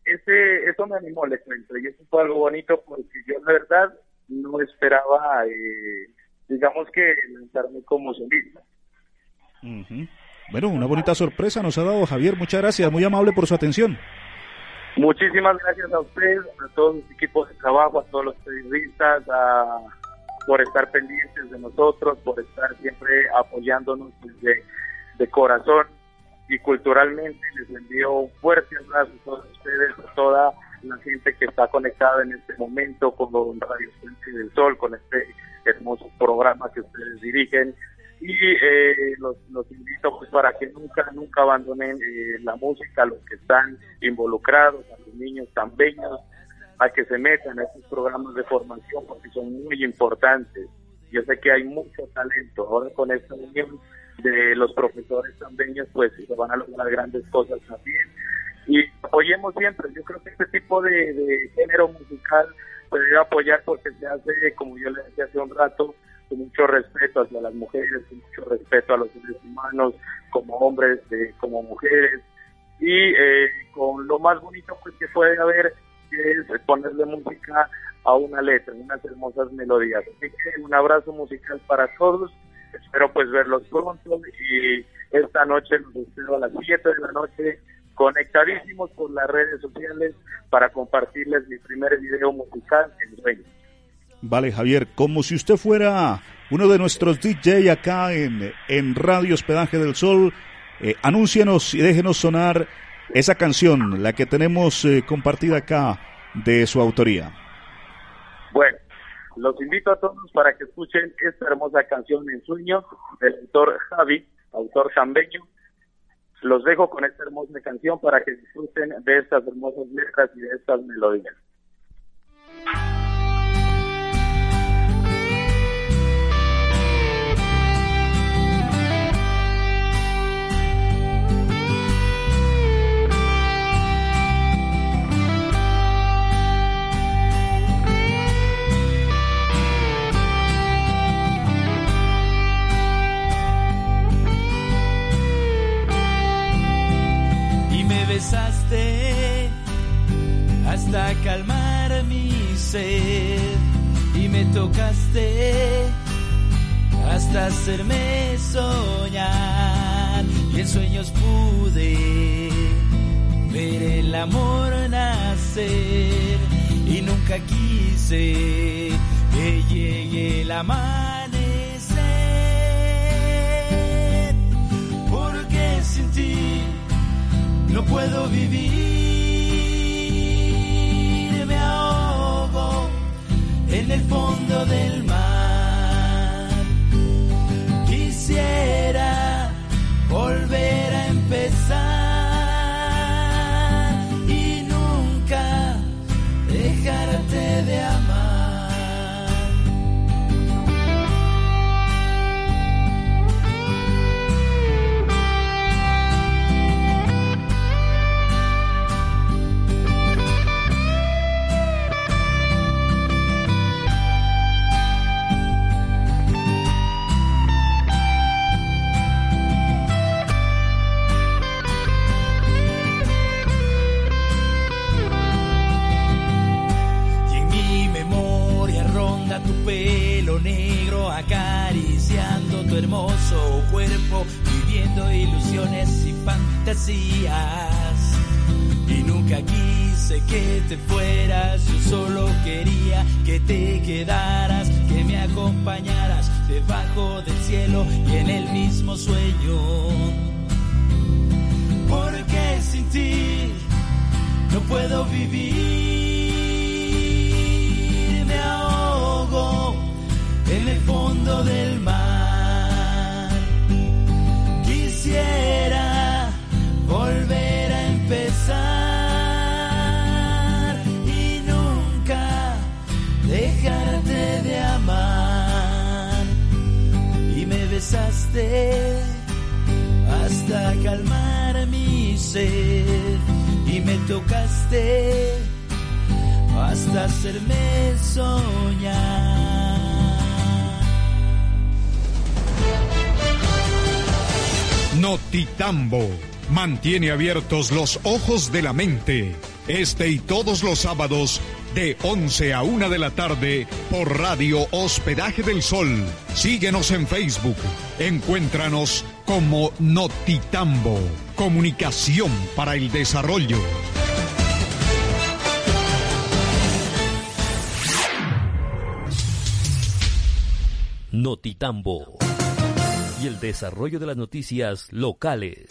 Eso me animó, les cuento, y eso fue algo bonito porque yo la verdad no esperaba, digamos que lanzarme como solista. Uh-huh. Bueno, una bonita sorpresa nos ha dado Javier, muchas gracias, muy amable por su atención. Muchísimas gracias a ustedes, a todos los equipos de trabajo, a todos los periodistas, por estar pendientes de nosotros, por estar siempre apoyándonos de corazón, y culturalmente les envío un fuerte abrazo a todos ustedes, a toda la gente que está conectada en este momento con Radio Puente del Sol, con este hermoso programa que ustedes dirigen, y los invito pues para que nunca abandonen la música, los que están involucrados, a los niños tambeños, a que se metan a estos programas de formación porque son muy importantes. Yo sé que hay mucho talento, ahora con esta unión de los profesores tambeños pues se van a lograr grandes cosas también, y apoyemos siempre. Yo creo que este tipo de género musical se debe apoyar porque se hace, como yo le decía hace un rato, con mucho respeto hacia las mujeres, con mucho respeto a los seres humanos, como hombres, como mujeres, y con lo más bonito pues que puede haber, que es ponerle música a una letra, unas hermosas melodías. Así que un abrazo musical para todos, espero pues verlos pronto, y esta noche los espero a las 7 de la noche, conectadísimos por las redes sociales para compartirles mi primer video musical en Sueños. Vale, Javier, como si usted fuera uno de nuestros DJ acá en Radio Hospedaje del Sol, anúncienos y déjenos sonar esa canción, la que tenemos compartida acá de su autoría. Bueno, los invito a todos para que escuchen esta hermosa canción En Sueños del autor Javi, autor jambeño. Los dejo con esta hermosa canción para que disfruten de estas hermosas letras y de estas melodías. Besaste hasta calmar mi sed y me tocaste hasta hacerme soñar, y en sueños pude ver el amor nacer y nunca quise que llegue el amanecer, porque sin ti no puedo vivir, me ahogo en el fondo del mar. Quisiera volver a empezar y nunca dejarte de amar. besando tu hermoso cuerpo, viviendo ilusiones y fantasías. Y nunca quise que te fueras, yo solo quería que te quedaras, que me acompañaras debajo del cielo y en el mismo sueño. Porque sin ti no puedo vivir, me ahogo en el fondo del mar. Quisiera volver a empezar y nunca dejarte de amar. Y me besaste hasta calmar mi sed y me tocaste hasta hacerme soñar. Notitambo mantiene abiertos los ojos de la mente. Este y todos los sábados de 11 a 1 de la tarde por Radio Hospedaje del Sol. Síguenos en Facebook. Encuéntranos como Notitambo. Comunicación para el desarrollo. Notitambo. Y el desarrollo de las noticias locales.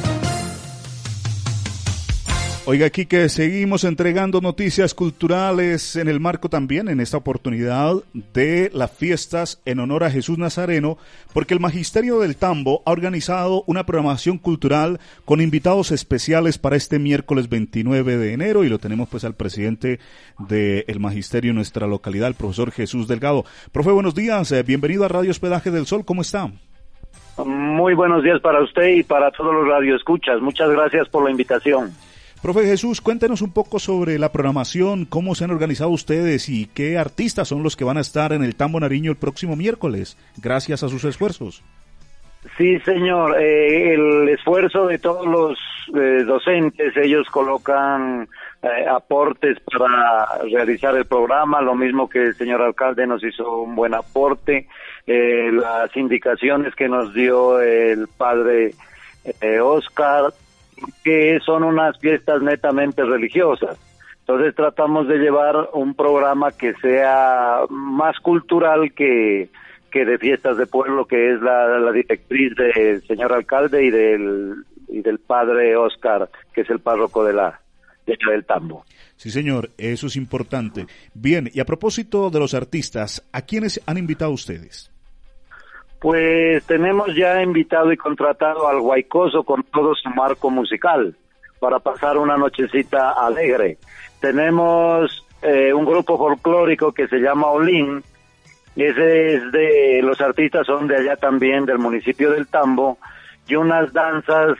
Oiga, aquí que seguimos entregando noticias culturales en el marco también, en esta oportunidad, de las fiestas en honor a Jesús Nazareno, porque el Magisterio del Tambo ha organizado una programación cultural con invitados especiales para este miércoles 29 de enero, y lo tenemos pues al presidente del Magisterio en nuestra localidad, el profesor Jesús Delgado. Profe, buenos días, bienvenido a Radio Hospedaje del Sol, ¿cómo está? Muy buenos días para usted y para todos los radioescuchas, muchas gracias por la invitación. Profe Jesús, cuéntenos un poco sobre la programación, cómo se han organizado ustedes y qué artistas son los que van a estar en el Tambo Nariño el próximo miércoles, gracias a sus esfuerzos. Sí, señor, el esfuerzo de todos los docentes, ellos colocan aportes para realizar el programa, lo mismo que el señor alcalde nos hizo un buen aporte, las indicaciones que nos dio el padre Oscar, que son unas fiestas netamente religiosas. Entonces tratamos de llevar un programa que sea más cultural que de fiestas de pueblo, que es la directriz del señor alcalde y del padre Oscar, que es el párroco del Tambo. Sí, señor, eso es importante. Bien, y a propósito de los artistas, ¿a quiénes han invitado ustedes? Pues tenemos ya invitado y contratado al Guaycoso con todo su marco musical para pasar una nochecita alegre. Tenemos un grupo folclórico que se llama Olín. Ese es los artistas son de allá también, del municipio del Tambo, y unas danzas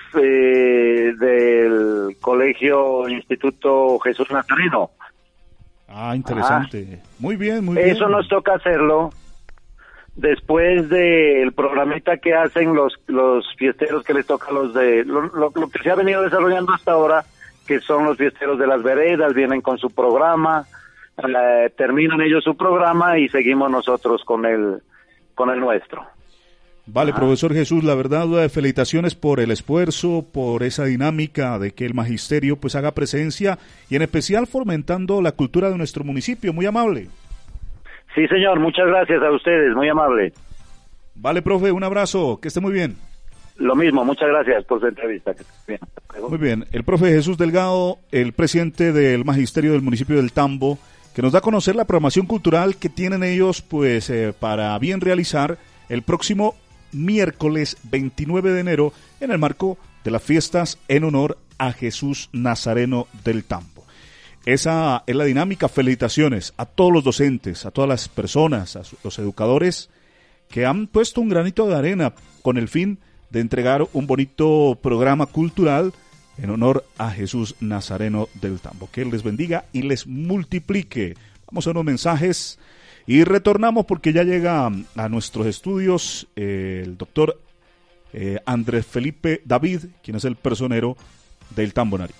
del Colegio Instituto Jesús Nazareno. Ah, interesante. Ajá. Muy bien, muy bien. Eso nos toca hacerlo después del programita que hacen los fiesteros, que les toca lo que se ha venido desarrollando hasta ahora, que son los fiesteros de las veredas, vienen con su programa, terminan ellos su programa y seguimos nosotros con el nuestro. Vale, profesor Jesús, la verdad, felicitaciones por el esfuerzo, por esa dinámica de que el magisterio pues haga presencia y en especial fomentando la cultura de nuestro municipio. Muy amable. Sí, señor, muchas gracias a ustedes, muy amable. Vale, profe, un abrazo, que esté muy bien. Lo mismo, muchas gracias por su entrevista. Bien. Muy bien, el profe Jesús Delgado, el presidente del magisterio del municipio del Tambo, que nos da a conocer la programación cultural que tienen ellos pues para bien realizar el próximo miércoles 29 de enero en el marco de las fiestas en honor a Jesús Nazareno del Tambo. Esa es la dinámica. Felicitaciones a todos los docentes, a todas las personas, a los educadores que han puesto un granito de arena con el fin de entregar un bonito programa cultural en honor a Jesús Nazareno del Tambo. Que Él les bendiga y les multiplique. Vamos a unos mensajes y retornamos porque ya llega a nuestros estudios el doctor Andrés Felipe David, quien es el personero del Tambo Nariño.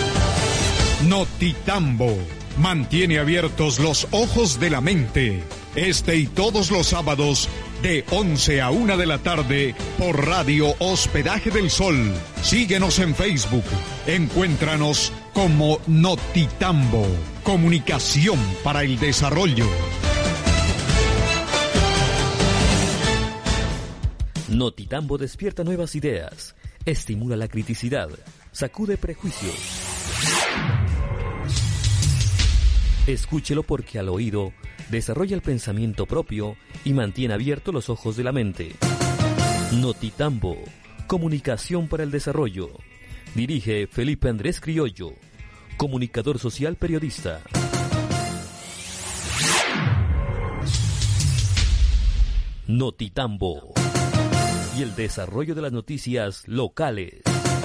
Notitambo mantiene abiertos los ojos de la mente. Este y todos los sábados de 11 a 1 de la tarde por Radio Hospedaje del Sol. Síguenos en Facebook. Encuéntranos como Notitambo. Comunicación para el desarrollo. Notitambo despierta nuevas ideas, estimula la criticidad, sacude prejuicios. Escúchelo porque al oído desarrolla el pensamiento propio y mantiene abiertos los ojos de la mente. Notitambo, comunicación para el desarrollo. Dirige Felipe Andrés Criollo, comunicador social periodista. Notitambo y el desarrollo de las noticias locales.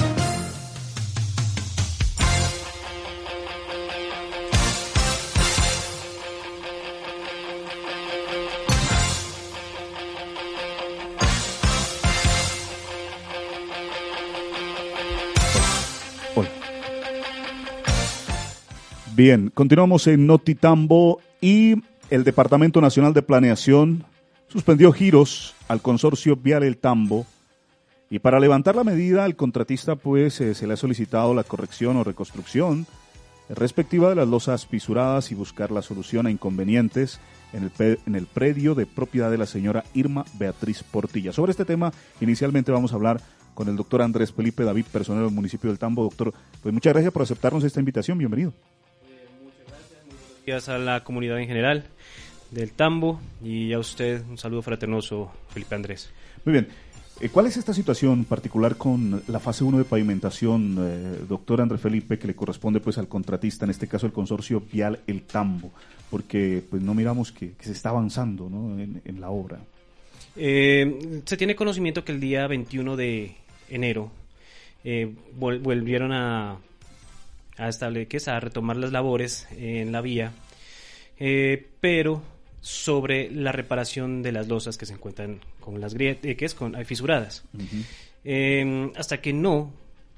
Bien, continuamos en Notitambo y el Departamento Nacional de Planeación suspendió giros al consorcio Vial El Tambo y para levantar la medida al contratista pues se le ha solicitado la corrección o reconstrucción respectiva de las losas fisuradas y buscar la solución a inconvenientes en el predio de propiedad de la señora Irma Beatriz Portilla. Sobre este tema inicialmente vamos a hablar con el doctor Andrés Felipe David, personero del municipio del Tambo. Doctor, pues muchas gracias por aceptarnos esta invitación, bienvenido. Muchas gracias, muy buenos días a la comunidad en general del Tambo y a usted un saludo fraternoso, Felipe Andrés. Muy bien, ¿cuál es esta situación particular con la fase 1 de pavimentación, doctor Andrés Felipe, que le corresponde pues al contratista, en este caso el consorcio Vial El Tambo? Porque pues no miramos que se está avanzando, ¿no?, en la obra. Se tiene conocimiento que el día 21 de enero volvieron a retomar las labores en la vía, pero sobre la reparación de las losas que se encuentran con las grietas, hay fisuradas. Uh-huh. Hasta que no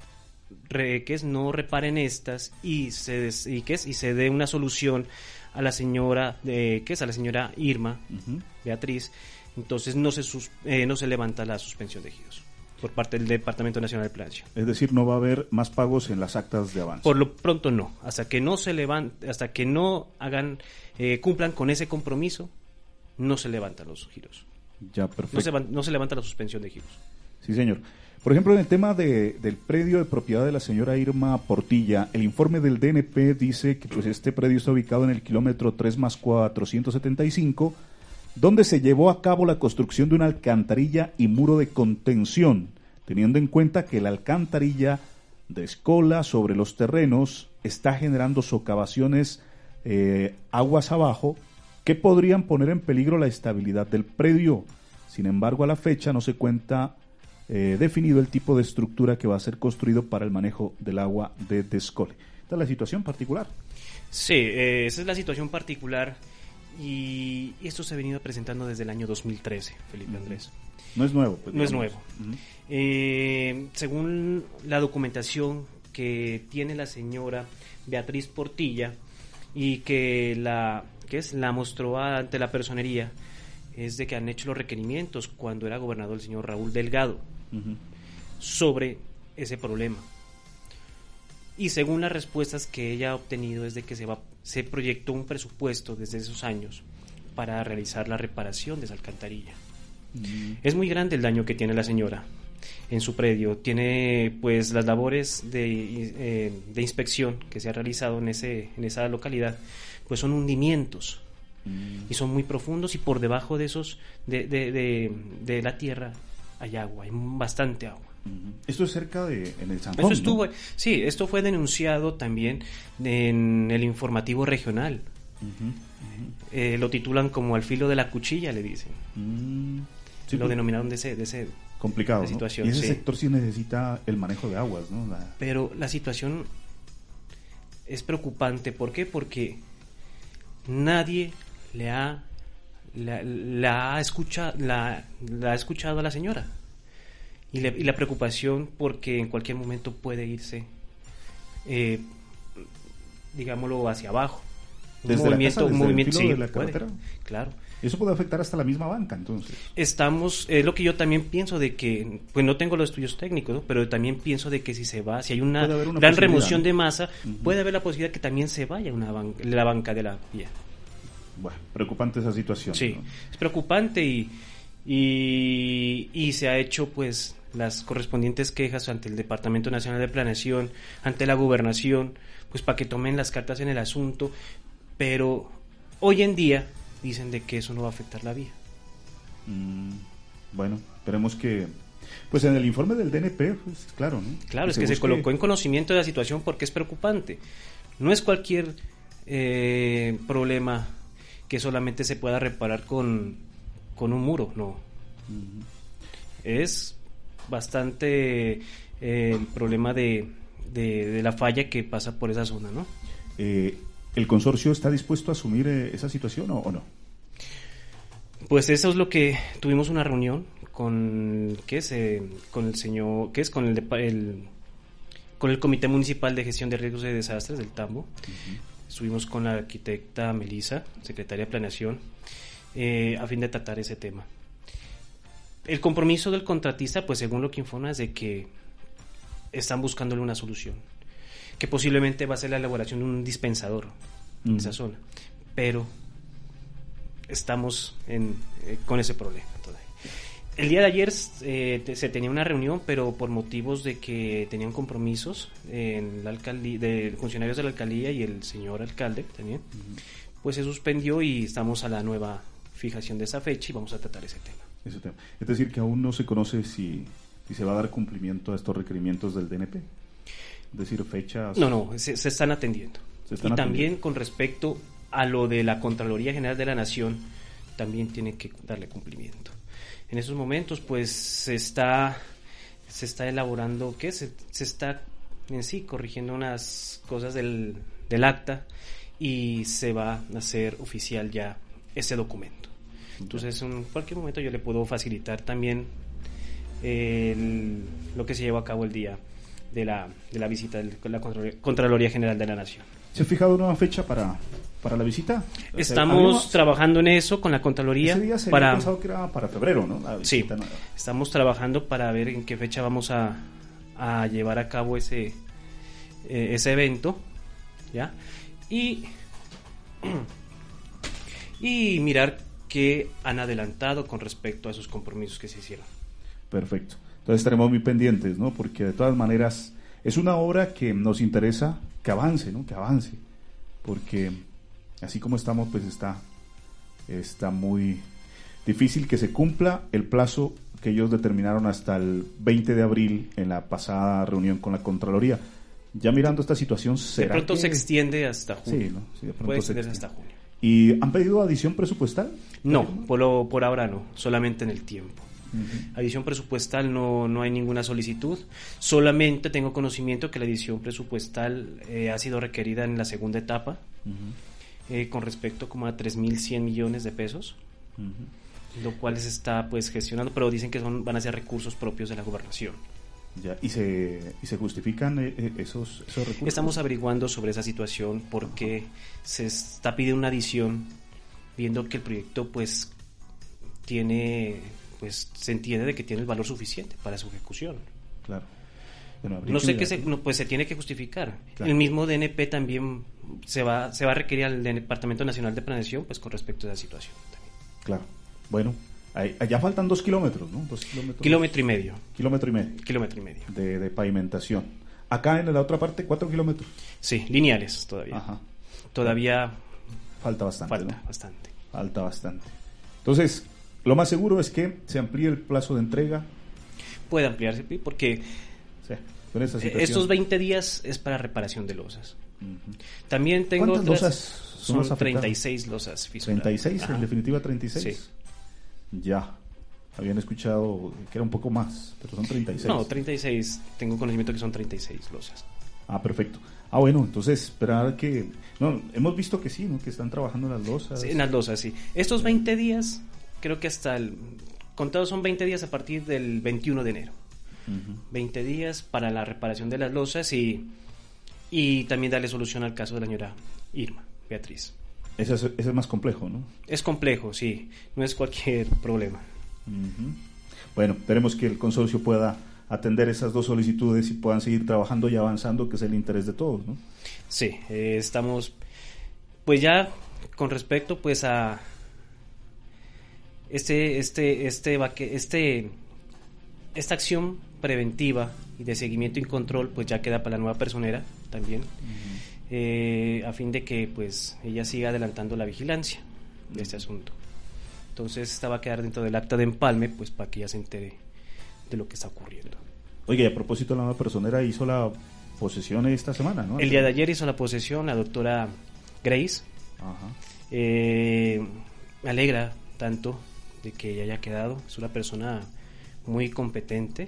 reparen estas y se dé una solución a la señora a la señora Irma, uh-huh, Beatriz, entonces no se levanta la suspensión de giros por parte del Departamento Nacional de Planeación. Es decir, no va a haber más pagos en las actas de avance. Por lo pronto no, hasta que no se levante, hasta que no cumplan con ese compromiso, no se levantan los giros. Ya, perfecto. No se levanta la suspensión de giros. Sí, señor. Por ejemplo, en el tema del predio de propiedad de la señora Irma Portilla, el informe del DNP dice que pues este predio está ubicado en el kilómetro 3+475, donde se llevó a cabo la construcción de una alcantarilla y muro de contención, teniendo en cuenta que la alcantarilla descola sobre los terrenos, está generando socavaciones aguas abajo que podrían poner en peligro la estabilidad del predio. Sin embargo, a la fecha no se cuenta definido el tipo de estructura que va a ser construido para el manejo del agua de descole. Esta es la situación particular. Sí, esa es la situación particular. Y esto se ha venido presentando desde el año 2013, Felipe Andrés. No es nuevo. Pues, no es nuevo. Uh-huh. Según la documentación que tiene la señora Beatriz Portilla y que la mostró ante la personería, es de que han hecho los requerimientos cuando era gobernador el señor Raúl Delgado, uh-huh, sobre ese problema. Y según las respuestas que ella ha obtenido es de que se proyectó un presupuesto desde esos años para realizar la reparación de esa alcantarilla. Mm. Es muy grande el daño que tiene la señora en su predio. Tiene pues las labores de inspección que se ha realizado en esa localidad, pues son hundimientos. Y son muy profundos y por debajo de esos de la tierra hay agua, hay bastante agua. Esto es cerca en el Sanjón, ¿no? Sí, esto fue denunciado también en el informativo regional. Uh-huh. Uh-huh. Lo titulan como al filo de la cuchilla, le dicen. Sí, lo denominaron de ese complicado, situación. ¿no? Y ese sector sí necesita el manejo de aguas, ¿no? Pero la situación es preocupante. ¿Por qué? Porque nadie la ha escuchado a la señora. Y la preocupación porque en cualquier momento puede irse, digámoslo, hacia abajo. ¿Desde un movimiento sí, de la carretera? Claro. Eso puede afectar hasta la misma banca, entonces. Es lo que yo también pienso de que, pues no tengo los estudios técnicos, ¿no? Pero también pienso de que si hay una gran remoción, ¿no?, de masa, puede haber la posibilidad que también se vaya la banca de la vía. Bueno, preocupante esa situación. Sí, ¿no? Es preocupante y se ha hecho pues las correspondientes quejas ante el Departamento Nacional de Planeación, ante la Gobernación, pues para que tomen las cartas en el asunto, pero hoy en día dicen de que eso no va a afectar la vía. Bueno, esperemos que... Pues en el informe del DNP, pues claro, ¿no? Claro, es que se colocó en conocimiento de la situación porque es preocupante. No es cualquier problema que solamente se pueda reparar con un muro, no. Es bastante el problema de la falla que pasa por esa zona, ¿no? ¿El consorcio está dispuesto a asumir esa situación o no? Pues eso es lo que tuvimos una reunión con el Comité Municipal de Gestión de Riesgos y Desastres del Tambo. Estuvimos con la arquitecta Melissa, secretaria de Planeación, a fin de tratar ese tema. El compromiso del contratista, pues según lo que informa, es de que están buscándole una solución, que posiblemente va a ser la elaboración de un dispensador en esa zona, pero estamos con ese problema todavía. El día de ayer se tenía una reunión, pero por motivos de que tenían compromisos en la alcaldía, de funcionarios de la alcaldía y el señor alcalde también, pues se suspendió y estamos a la nueva fijación de esa fecha y vamos a tratar ese tema. Es decir, que aún no se conoce si se va a dar cumplimiento a estos requerimientos del DNP. Es decir, fechas... No, se están atendiendo. También con respecto a lo de la Contraloría General de la Nación, también tiene que darle cumplimiento. En esos momentos, pues, se está elaborando, se está en sí corrigiendo unas cosas del acta y se va a hacer oficial ya ese documento. Entonces, en cualquier momento yo le puedo facilitar también lo que se llevó a cabo el día de la visita de la Contraloría General de la Nación. ¿Se ha fijado una fecha para la visita? Estamos trabajando en eso con la Contraloría. Ese día se había pensado que era para febrero, ¿no? Sí, estamos trabajando para ver en qué fecha vamos a llevar a cabo ese evento, ¿ya? Y mirar qué han adelantado con respecto a esos compromisos que se hicieron. Perfecto. Entonces estaremos muy pendientes, ¿no? Porque de todas maneras es una obra que nos interesa que avance, ¿no? Que avance. Porque así como estamos, pues está muy difícil que se cumpla el plazo que ellos determinaron hasta el 20 de abril en la pasada reunión con la Contraloría. Ya mirando esta situación, ¿será de pronto que... se extiende hasta junio? Sí, ¿no? Sí, de pronto puede extenderse hasta junio. ¿Y han pedido adición presupuestal? No, por ahora no, solamente en el tiempo. Adición presupuestal no hay ninguna solicitud, solamente tengo conocimiento que la adición presupuestal ha sido requerida en la segunda etapa, con respecto como a 3.100 millones de pesos, lo cual se está pues gestionando, pero dicen que van a ser recursos propios de la gobernación. Ya, ¿y se justifican esos recursos? Estamos averiguando sobre esa situación porque se está pidiendo una adición, viendo que el proyecto pues se entiende de que tiene el valor suficiente para su ejecución. Claro. Bueno, no sé qué pues se tiene que justificar. Claro. El mismo DNP también se va a requerir al Departamento Nacional de Planeación pues con respecto a esa situación también. Claro. Bueno, allá faltan 2 kilómetros, ¿no? 2 kilómetros. Kilómetro y medio. Kilómetro y medio. De pavimentación. Acá en la otra parte, 4 kilómetros. Sí, lineales todavía. Ajá. Todavía falta bastante. Falta bastante. Entonces, lo más seguro es que se amplíe el plazo de entrega. Puede ampliarse, porque sí, con esta situación. Estos 20 días es para reparación de losas. También tengo ¿cuántas losas son 36 losas fisuradas. ¿36? Ajá. ¿En definitiva 36? Sí. Ya. Habían escuchado que era un poco más, pero son 36. No, 36. Tengo conocimiento que son 36 losas. Ah, perfecto. Ah, bueno, entonces esperar que... No, hemos visto que sí, ¿no? Que están trabajando en las losas. Sí, en las losas, sí. Estos 20 días, creo que contados son 20 días a partir del 21 de enero. 20 días para la reparación de las losas y también darle solución al caso de la señora Irma, Beatriz. Ese es más complejo, ¿no? Es complejo, sí, no es cualquier problema. Uh-huh. Bueno, esperemos que el consorcio pueda atender esas dos solicitudes y puedan seguir trabajando y avanzando, que es el interés de todos, ¿no? Sí, estamos, pues ya con respecto pues a esta acción preventiva y de seguimiento y control, pues ya queda para la nueva personera también, a fin de que pues ella siga adelantando la vigilancia de este asunto. Entonces esta va a quedar dentro del acta de empalme, pues para que ella se entere de lo que está ocurriendo. Oye, a propósito, la nueva personera hizo la posesión esta semana, ¿no? El día de ayer hizo la posesión la doctora Grace. Ajá. Me alegra tanto de que ella haya quedado. Es una persona muy competente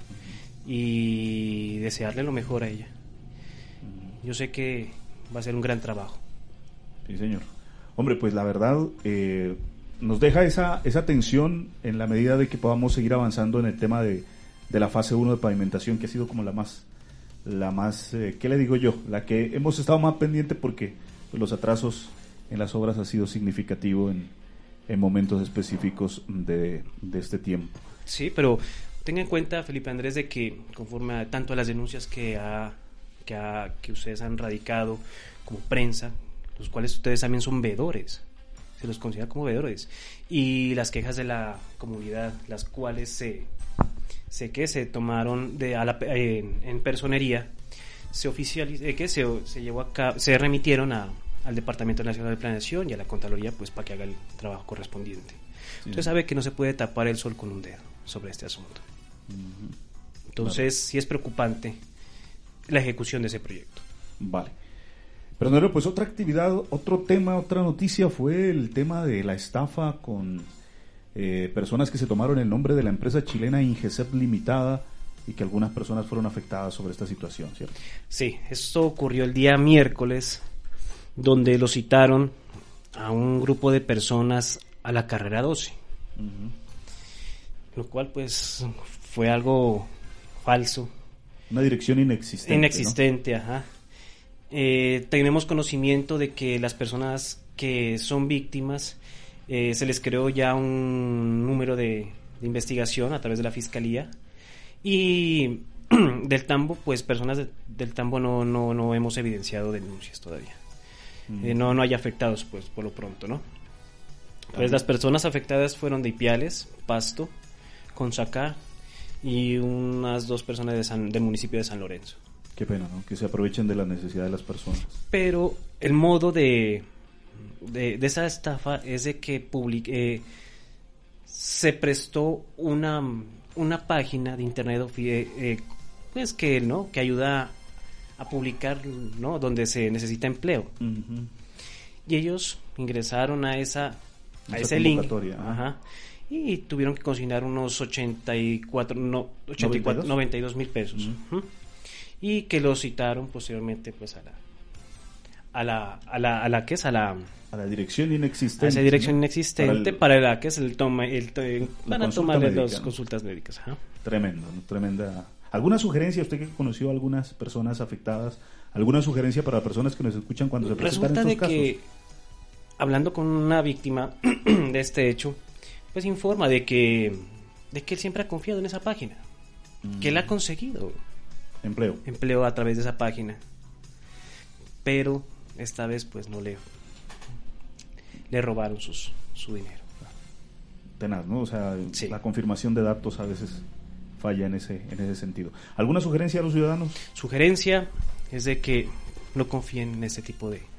y desearle lo mejor a ella. Yo sé que va a ser un gran trabajo. Sí, señor. Hombre, pues la verdad nos deja esa tensión en la medida de que podamos seguir avanzando en el tema de la fase 1 de pavimentación, que ha sido como la más ¿qué le digo yo? La que hemos estado más pendiente porque los atrasos en las obras ha sido significativo en momentos específicos de este tiempo. Sí, pero tenga en cuenta, Felipe Andrés, de que conforme a tanto a las denuncias que ustedes han radicado como prensa, los cuales ustedes también son veedores, se los considera como veedores, y las quejas de la comunidad, las cuales se tomaron en personería, se remitieron al Departamento Nacional de Planeación y a la Contraloría, pues para que haga el trabajo correspondiente. Sí. Usted sabe que no se puede tapar el sol con un dedo sobre este asunto. Uh-huh. Entonces, sí es preocupante la ejecución de ese proyecto. Vale. Pero pues otra actividad, otro tema, otra noticia fue el tema de la estafa con personas que se tomaron el nombre de la empresa chilena Ingesep Limitada y que algunas personas fueron afectadas sobre esta situación, ¿cierto? Sí, esto ocurrió el día miércoles, donde lo citaron a un grupo de personas a la carrera 12. Uh-huh. Lo cual pues fue algo falso. Una dirección inexistente. ¿No? Ajá. Tenemos conocimiento de que las personas que son víctimas se les creó ya un número de investigación a través de la Fiscalía y del Tambo, pues personas del Tambo no hemos evidenciado denuncias todavía. No hay afectados, pues por lo pronto, ¿no? Pues las personas afectadas fueron de Ipiales, Pasto, Consacá y unas 2 personas del municipio de San Lorenzo. Qué pena, ¿no? Que se aprovechen de la necesidad de las personas. Pero el modo de esa estafa es de que se prestó una página de internet pues que ayuda a publicar, ¿no? Donde se necesita empleo. Uh-huh. Y ellos ingresaron a ese link. Ajá. Y tuvieron que consignar unos 92 mil pesos. Uh-huh. Y que lo citaron posteriormente pues a la dirección inexistente. A esa dirección inexistente para la que es van a tomarle 2 consultas médicas. Ajá. Tremendo, ¿no? Tremenda. ¿Alguna sugerencia, usted que conoció a algunas personas afectadas, alguna sugerencia para personas que nos escuchan cuando se presentan estos casos? Resulta de que, hablando con una víctima de este hecho, pues informa de que él siempre ha confiado en esa página, que él ha conseguido empleo a través de esa página, pero esta vez pues no le robaron su dinero. Tenaz, ¿no? O sea, sí. La confirmación de datos a veces falla en ese sentido. ¿Alguna sugerencia a los ciudadanos? Sugerencia es de que no confíen en este tipo de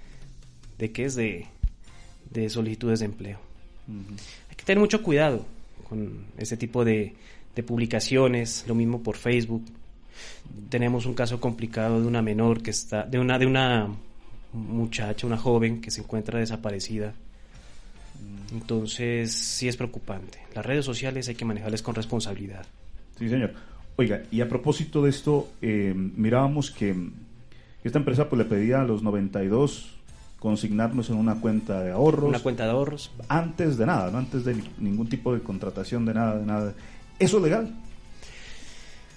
solicitudes de empleo. Uh-huh. Hay que tener mucho cuidado con este tipo de publicaciones, lo mismo por Facebook. Tenemos un caso complicado de una menor que está, de una muchacha, una joven que se encuentra desaparecida. Entonces sí es preocupante. Las redes sociales hay que manejarlas con responsabilidad. Sí, señor. Oiga, y a propósito de esto, mirábamos que esta empresa pues le pedía a los 92 consignarnos en una cuenta de ahorros. Una cuenta de ahorros. Antes de nada, ¿no? Antes de ningún tipo de contratación, de nada. ¿Eso es legal?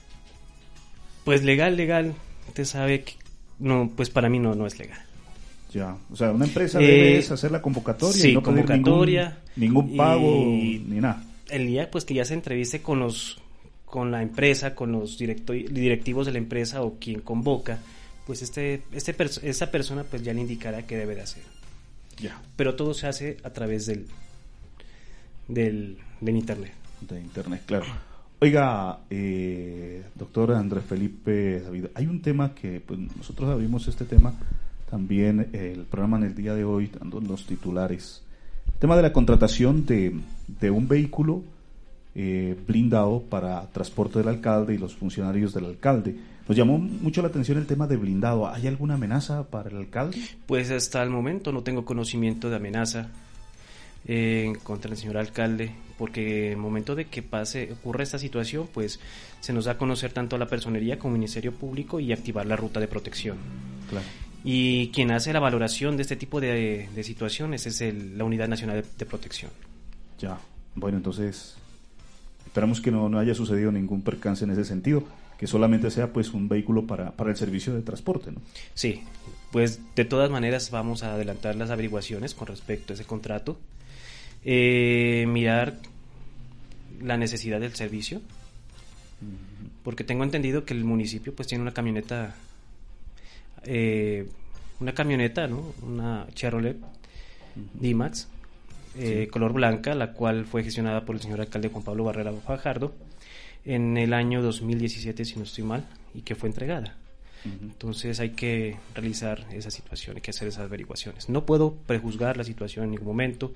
Pues legal. Usted sabe que no, pues para mí no es legal. Ya, o sea, una empresa debe hacer la convocatoria, sí, y no pedir ningún pago ni nada. El día pues que ya se entreviste con la empresa, con los directivos de la empresa o quien convoca, pues esa persona pues ya le indicará qué debe de hacer. Ya. Pero todo se hace a través del internet. De internet, claro. Oiga, doctor Andrés Felipe David, hay un tema que pues, nosotros abrimos este tema también el programa en el día de hoy, dando los titulares. El tema de la contratación de un vehículo blindado para transporte del alcalde y los funcionarios del alcalde. Nos llamó mucho la atención el tema de blindado. ¿Hay alguna amenaza para el alcalde? Pues hasta el momento no tengo conocimiento de amenaza contra el señor alcalde, porque en el momento de que ocurra esta situación, pues se nos da a conocer tanto a la personería como al Ministerio Público y activar la ruta de protección. Claro. Y quien hace la valoración de este tipo de situaciones es la Unidad Nacional de Protección. Ya, bueno, entonces esperamos que no haya sucedido ningún percance en ese sentido, que solamente sea pues un vehículo para el servicio de transporte, ¿no? Sí, pues de todas maneras vamos a adelantar las averiguaciones con respecto a ese contrato, mirar la necesidad del servicio, porque tengo entendido que el municipio pues tiene una camioneta, ¿no? Una Chevrolet D-Max, color blanca, la cual fue gestionada por el señor alcalde Juan Pablo Barrera Fajardo en el año 2017, si no estoy mal, y que fue entregada. Entonces hay que realizar esa situación, hay que hacer esas averiguaciones. No puedo prejuzgar la situación en ningún momento.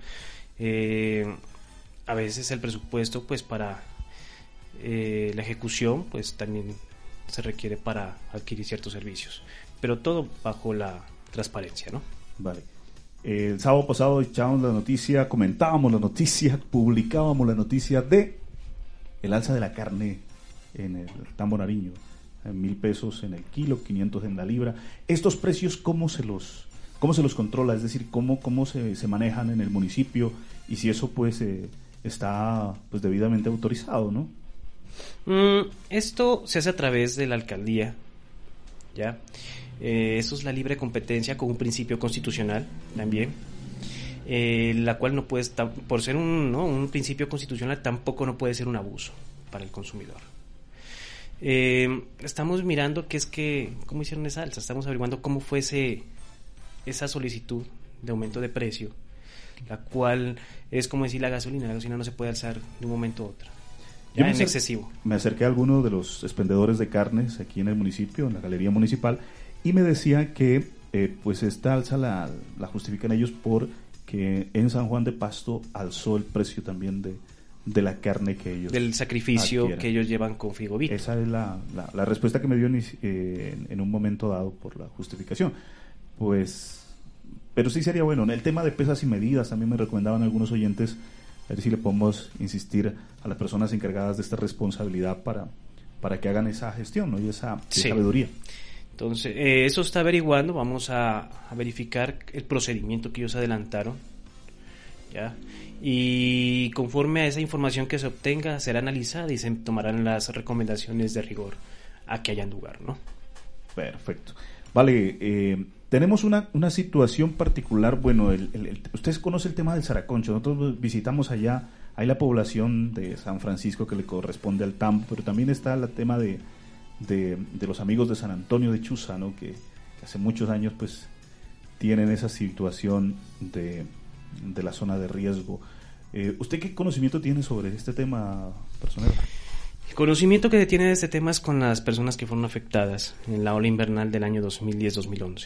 A veces el presupuesto pues para la ejecución pues también se requiere para adquirir ciertos servicios, pero todo bajo la transparencia, ¿no? Vale. El sábado pasado echábamos la noticia, comentábamos la noticia, publicábamos la noticia de el alza de la carne en el Tambo Nariño, en 1.000 pesos en el kilo, 500 en la libra. Estos precios, ¿cómo se los controla? Es decir, ¿cómo se manejan en el municipio? Y si eso pues está pues debidamente autorizado, ¿no? Esto se hace a través de la alcaldía, ¿ya? Eso es la libre competencia con un principio constitucional también, la cual no puede estar, por ser un principio constitucional, tampoco no puede ser un abuso para el consumidor. Estamos mirando cómo hicieron esa alza, estamos averiguando cómo fue esa solicitud de aumento de precio, la cual es como decir la gasolina no se puede alzar de un momento a otro. Ya es excesivo. Me acerqué a alguno de los expendedores de carnes aquí en el municipio, en la galería municipal, y me decía que pues esta alza la justifican ellos porque en San Juan de Pasto alzó el precio también de la carne que ellos del sacrificio adquieran, que ellos llevan con Figovit. Esa es la respuesta que me dio en un momento dado por la justificación. Pues, pero sí sería bueno. En el tema de pesas y medidas también me recomendaban algunos oyentes, a ver si le podemos insistir a las personas encargadas de esta responsabilidad para que hagan esa gestión, ¿no? Y esa sabiduría. Entonces, eso está averiguando, vamos a verificar el procedimiento que ellos adelantaron, ¿ya? Y conforme a esa información que se obtenga, será analizada y se tomarán las recomendaciones de rigor a que haya lugar, ¿no? Perfecto. Vale, tenemos una situación particular. Bueno, ustedes conocen el tema del Saraconcho. Nosotros visitamos allá, hay la población de San Francisco que le corresponde al Tambo, pero también está el tema de los amigos de San Antonio de Chuza, ¿no? Que hace muchos años pues tienen esa situación de la zona de riesgo. ¿Usted qué conocimiento tiene sobre este tema personal? El conocimiento que se tiene de este tema es con las personas que fueron afectadas en la ola invernal del año 2010-2011.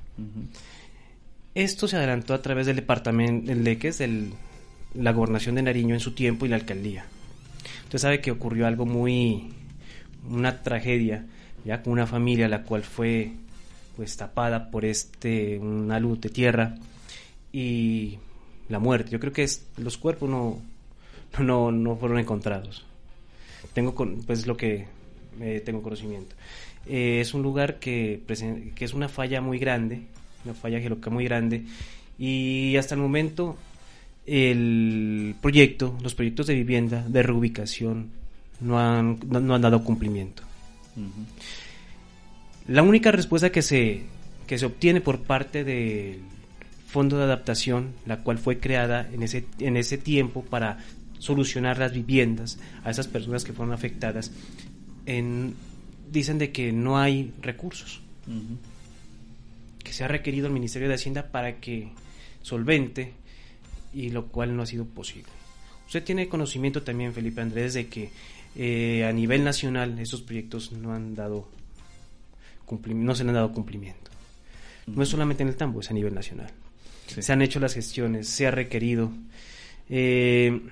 Esto se adelantó a través del departamento, la gobernación de Nariño en su tiempo y la alcaldía. Usted sabe que ocurrió algo una tragedia, ya con una familia la cual fue pues tapada por una luz de tierra y la muerte. Yo creo que los cuerpos no fueron encontrados. Tengo lo que tengo conocimiento. Es un lugar que es una falla muy grande, una falla geológica muy grande, y hasta el momento los proyectos de vivienda, de reubicación, no han dado cumplimiento. La única respuesta que se que se obtiene por parte del Fondo de Adaptación, la cual fue creada en ese tiempo para solucionar las viviendas a esas personas que fueron afectadas, dicen de que no hay recursos, que se ha requerido el Ministerio de Hacienda para que solvente, y lo cual no ha sido posible. Usted tiene conocimiento también, Felipe Andrés, de que a nivel nacional estos proyectos no se le han dado cumplimiento. No es solamente en el Tambo, es a nivel nacional. Sí. Se han hecho las gestiones, se ha requerido, y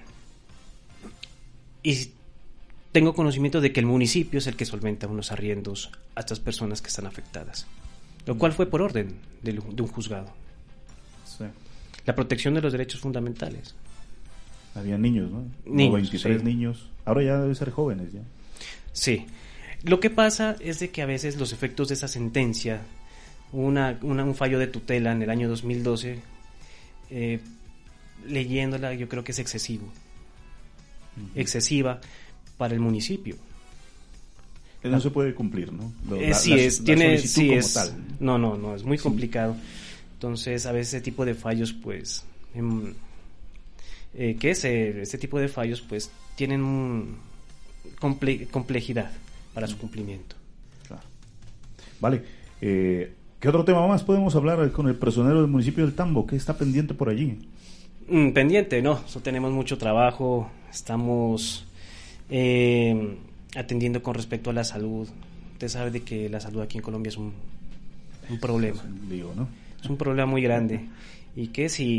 tengo conocimiento de que el municipio es el que solventa unos arriendos a estas personas que están afectadas, lo cual fue por orden de un juzgado. Sí. La protección de los derechos fundamentales. Había niños, ¿no? Niños, 23 sí. Niños. Ahora ya deben ser jóvenes, ya. Sí. Lo que pasa es de que a veces los efectos de esa sentencia, un fallo de tutela en el año 2012, leyéndola yo creo que es excesiva para el municipio. No se puede cumplir, ¿no? No, es muy complicado. Entonces, a veces ese tipo de fallos, pues, este tipo de fallos, pues, tienen complejidad para su cumplimiento. Claro. Vale. ¿Qué otro tema más podemos hablar con el personero del municipio del Tambo? ¿Qué está pendiente por allí? Pendiente, no. Tenemos mucho trabajo. Estamos atendiendo con respecto a la salud. Usted sabe de que la salud aquí en Colombia es un problema. Es un lío, ¿no? Es un problema muy grande. Y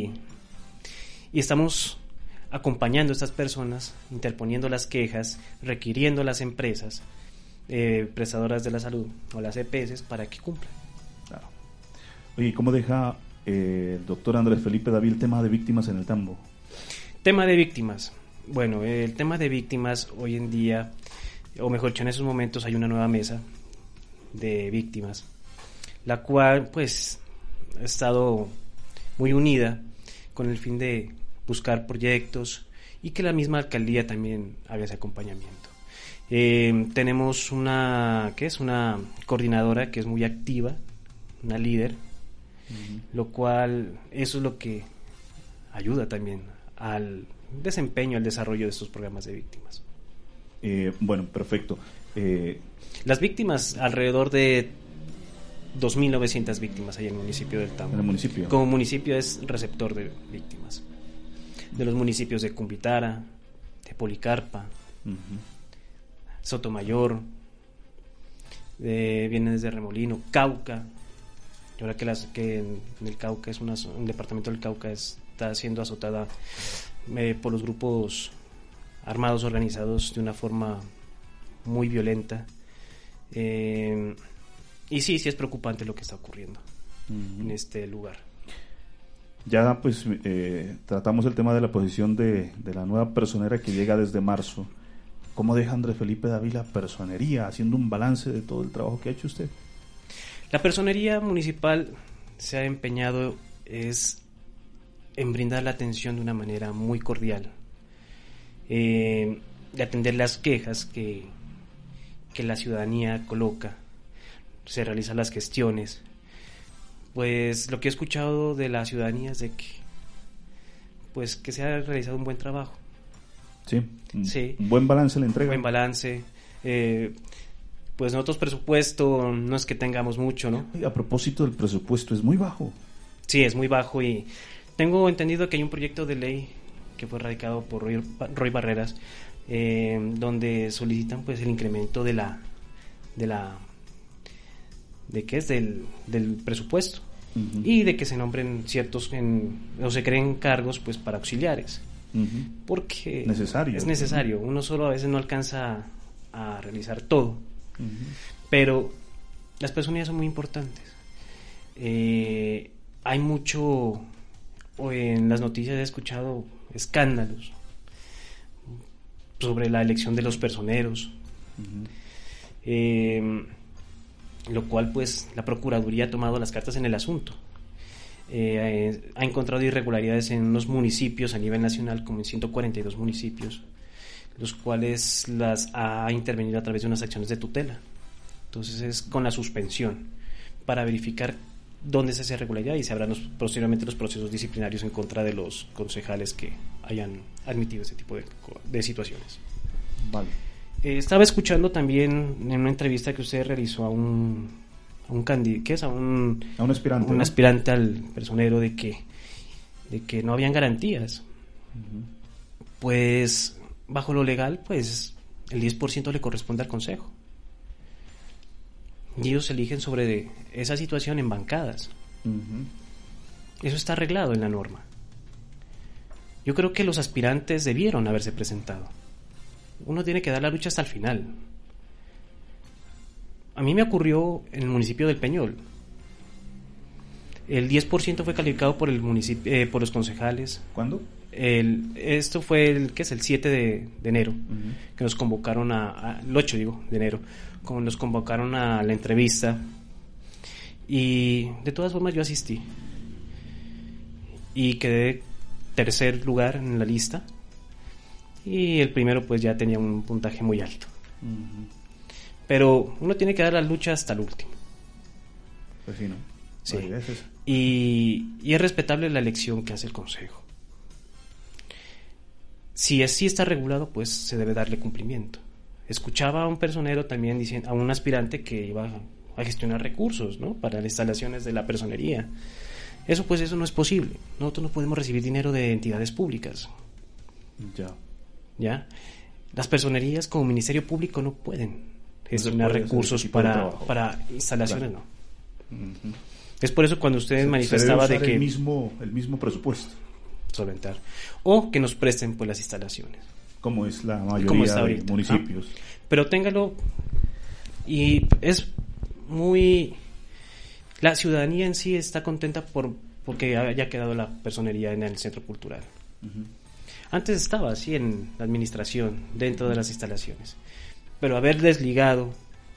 estamos acompañando a estas personas, interponiendo las quejas, requiriendo a las empresas prestadoras de la salud o las EPS para que cumplan. Claro. Oye, ¿cómo deja el doctor Andrés Felipe David el tema de víctimas en el Tambo? Tema de víctimas. Bueno, el tema de víctimas hoy en día, o mejor dicho, en esos momentos hay una nueva mesa de víctimas, la cual pues ha estado muy unida con el fin de buscar proyectos y que la misma alcaldía también haga ese acompañamiento. Tenemos una coordinadora que es muy activa, una líder, lo cual eso es lo que ayuda también al desempeño, al desarrollo de estos programas de víctimas. Bueno, perfecto. Las víctimas, alrededor de 2.900 víctimas hay en el municipio del Tambo. ¿En el municipio? Como municipio es receptor de víctimas. De los municipios de Cumbitara, de Policarpa, Sotomayor, viene desde Remolino, Cauca. Y ahora que en el Cauca un departamento del Cauca está siendo azotada por los grupos armados organizados de una forma muy violenta. Y sí es preocupante lo que está ocurriendo en este lugar. Ya pues tratamos el tema de la posición de la nueva personera que llega desde marzo. ¿Cómo deja Andrés Felipe David la personería, haciendo un balance de todo el trabajo que ha hecho usted? La personería municipal se ha empeñado en brindar la atención de una manera muy cordial, de atender las quejas que la ciudadanía coloca, se realizan las gestiones. Pues lo que he escuchado de la ciudadanía es de que se ha realizado un buen trabajo. Sí. Sí. Un buen balance le entrega. Buen balance. Pues nosotros presupuesto no es que tengamos mucho, ¿no? A propósito del presupuesto, es muy bajo. Sí, es muy bajo, y tengo entendido que hay un proyecto de ley que fue radicado por Roy Barreras, donde solicitan pues el incremento del presupuesto, y de que se nombren o se creen cargos pues para auxiliares, porque es necesario. Uno solo a veces no alcanza a realizar todo, pero las personas son muy importantes. Hay mucho, en las noticias he escuchado escándalos sobre la elección de los personeros, lo cual pues la Procuraduría ha tomado las cartas en el asunto. Ha encontrado irregularidades en unos municipios a nivel nacional, como en 142 municipios, los cuales las ha intervenido a través de unas acciones de tutela. Entonces es con la suspensión para verificar dónde se hace irregularidad y se habrán posteriormente los procesos disciplinarios en contra de los concejales que hayan admitido ese tipo de situaciones. Vale. Estaba escuchando también en una entrevista que usted realizó a un aspirante, un aspirante al personero de que no habían garantías. Pues bajo lo legal, pues el 10% le corresponde al consejo. Y ellos eligen sobre esa situación en bancadas. Eso está arreglado en la norma. Yo creo que los aspirantes debieron haberse presentado. Uno tiene que dar la lucha hasta el final. A mí me ocurrió en el municipio del Peñol. El 10% fue calificado por el municipio, por los concejales. ¿Cuándo? Esto fue el 7 de enero, que nos convocaron el 8 de enero, como nos convocaron a la entrevista, y de todas formas yo asistí y quedé tercer lugar en la lista, y el primero pues ya tenía un puntaje muy alto. Pero uno tiene que dar la lucha hasta el último. Pues sí, ¿no? Sí. Vale, y es respetable la elección que hace el consejo. Si así está regulado, pues se debe darle cumplimiento. Escuchaba a un personero también diciendo, a un aspirante que iba a gestionar recursos, ¿no?, para las instalaciones de la personería. Eso no es posible. Nosotros no podemos recibir dinero de entidades públicas. ¿Ya? Las personerías como Ministerio Público no pueden gestionar recursos para instalaciones, claro. No. Es por eso cuando ustedes manifestaba de que el mismo presupuesto solventar, o que nos presten pues las instalaciones, como es la mayoría de municipios. Pero téngalo, y es muy, la ciudadanía en sí está contenta porque haya quedado la personería en el centro cultural. Antes estaba así en la administración, dentro de las instalaciones, pero haber desligado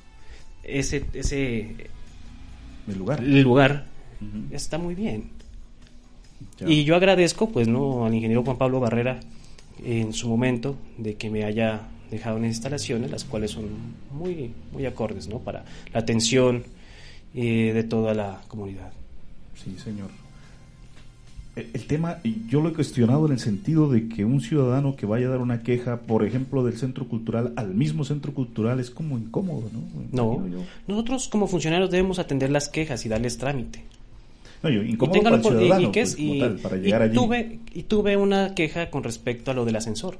el lugar está muy bien. Ya. Y yo agradezco pues al ingeniero Juan Pablo Barrera en su momento de que me haya dejado en instalaciones, las cuales son muy, muy acordes, ¿no?, para la atención de toda la comunidad. Sí, señor. El tema, yo lo he cuestionado en el sentido de que un ciudadano que vaya a dar una queja, por ejemplo, del centro cultural al mismo centro cultural, es como incómodo, ¿no? Nosotros como funcionarios debemos atender las quejas y darles trámite. No, incómodo para el ciudadano, para llegar allí. Tuve una queja con respecto a lo del ascensor.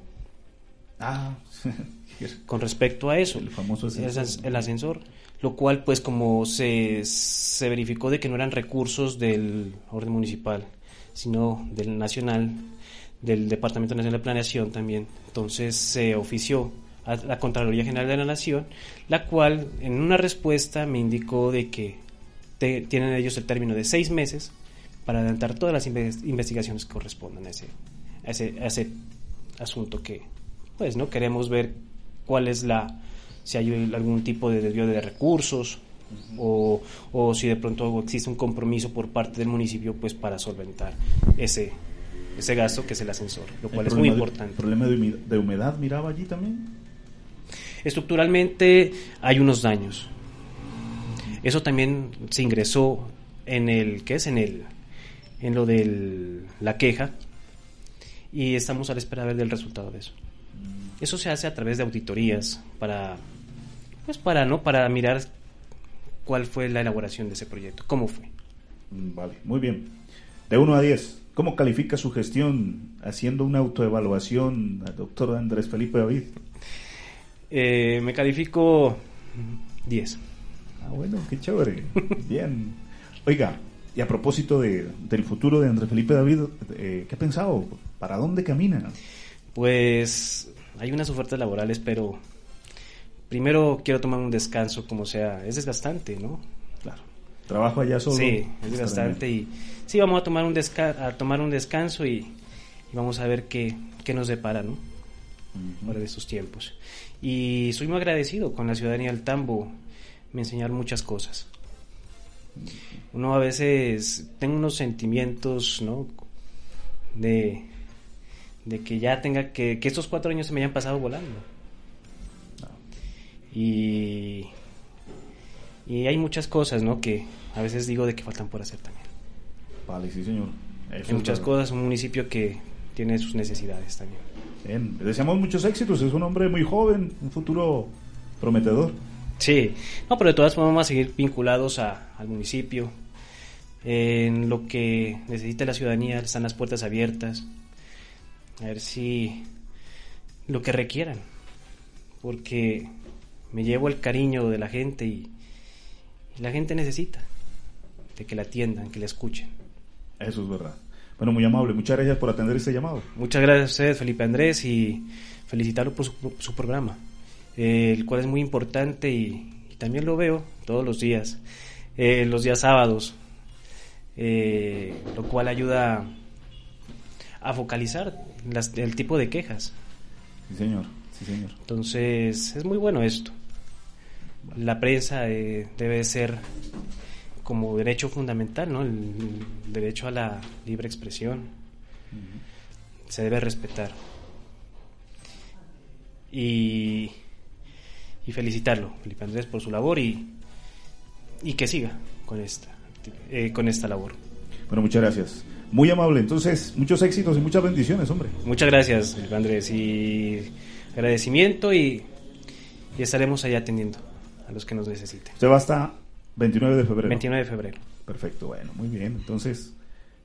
Con respecto a eso. El famoso ascensor. El ascensor, lo cual pues como se verificó de que no eran recursos del orden municipal, sino del nacional, del Departamento Nacional de Planeación también. Entonces se ofició a la Contraloría General de la Nación, la cual en una respuesta me indicó de que tienen ellos el término de 6 meses para adelantar todas las investigaciones que correspondan a ese asunto, que pues no queremos ver cuál es si hay algún tipo de desvío de recursos, o si de pronto existe un compromiso por parte del municipio pues para solventar ese gasto que es el ascensor, lo cual es muy importante. ¿Problema de humedad miraba allí también? Estructuralmente hay unos daños. Eso también se ingresó en lo de la queja, y estamos a la espera del resultado de eso. Eso se hace a través de auditorías para mirar cuál fue la elaboración de ese proyecto, cómo fue. Vale, muy bien. De 1 a 10, ¿cómo califica su gestión haciendo una autoevaluación, doctor Andrés Felipe David? Me califico 10. Bueno, qué chévere. Bien. Oiga, y a propósito del futuro de Andrés Felipe David, ¿qué ha pensado? ¿Para dónde camina? Pues hay unas ofertas laborales, pero primero quiero tomar un descanso, como sea. Es desgastante, ¿no? Claro. ¿Trabajo allá solo? Sí, es desgastante, y sí, vamos a tomar un descanso y vamos a ver qué nos depara, ¿no? Para estos tiempos. Y soy muy agradecido con la ciudadanía del Tambo. Me enseñaron muchas cosas. Uno a veces tengo unos sentimientos, ¿no?, de que ya que estos 4 años se me hayan pasado volando. Y Y hay muchas cosas, ¿no?, que a veces digo de que faltan por hacer también. Vale, sí, señor. Eso hay muchas cosas, un municipio que tiene sus necesidades también. Bien, le deseamos muchos éxitos, es un hombre muy joven, un futuro prometedor. Sí, no, pero de todas formas vamos a seguir vinculados al municipio. En lo que necesite la ciudadanía están las puertas abiertas. A ver si lo que requieran, porque me llevo el cariño de la gente y la gente necesita de que la atiendan, que la escuchen. Eso es verdad. Bueno, muy amable, muchas gracias por atender este llamado. Muchas gracias a usted, Felipe Andrés, y felicitarlo por su programa, el cual es muy importante y también lo veo todos los días sábados, lo cual ayuda a focalizar el tipo de quejas. Sí, señor. Sí, señor. Entonces, es muy bueno esto. La prensa debe ser como derecho fundamental, ¿no? El derecho a la libre expresión. Uh-huh. Se debe respetar. Y felicitarlo, Felipe Andrés, por su labor y que siga con esta labor. Bueno, muchas gracias. Muy amable. Entonces, muchos éxitos y muchas bendiciones, hombre. Muchas gracias, Felipe Andrés, y agradecimiento y estaremos allá atendiendo a los que nos necesiten. Usted va hasta 29 de febrero. 29 de febrero. Perfecto, bueno, muy bien. Entonces,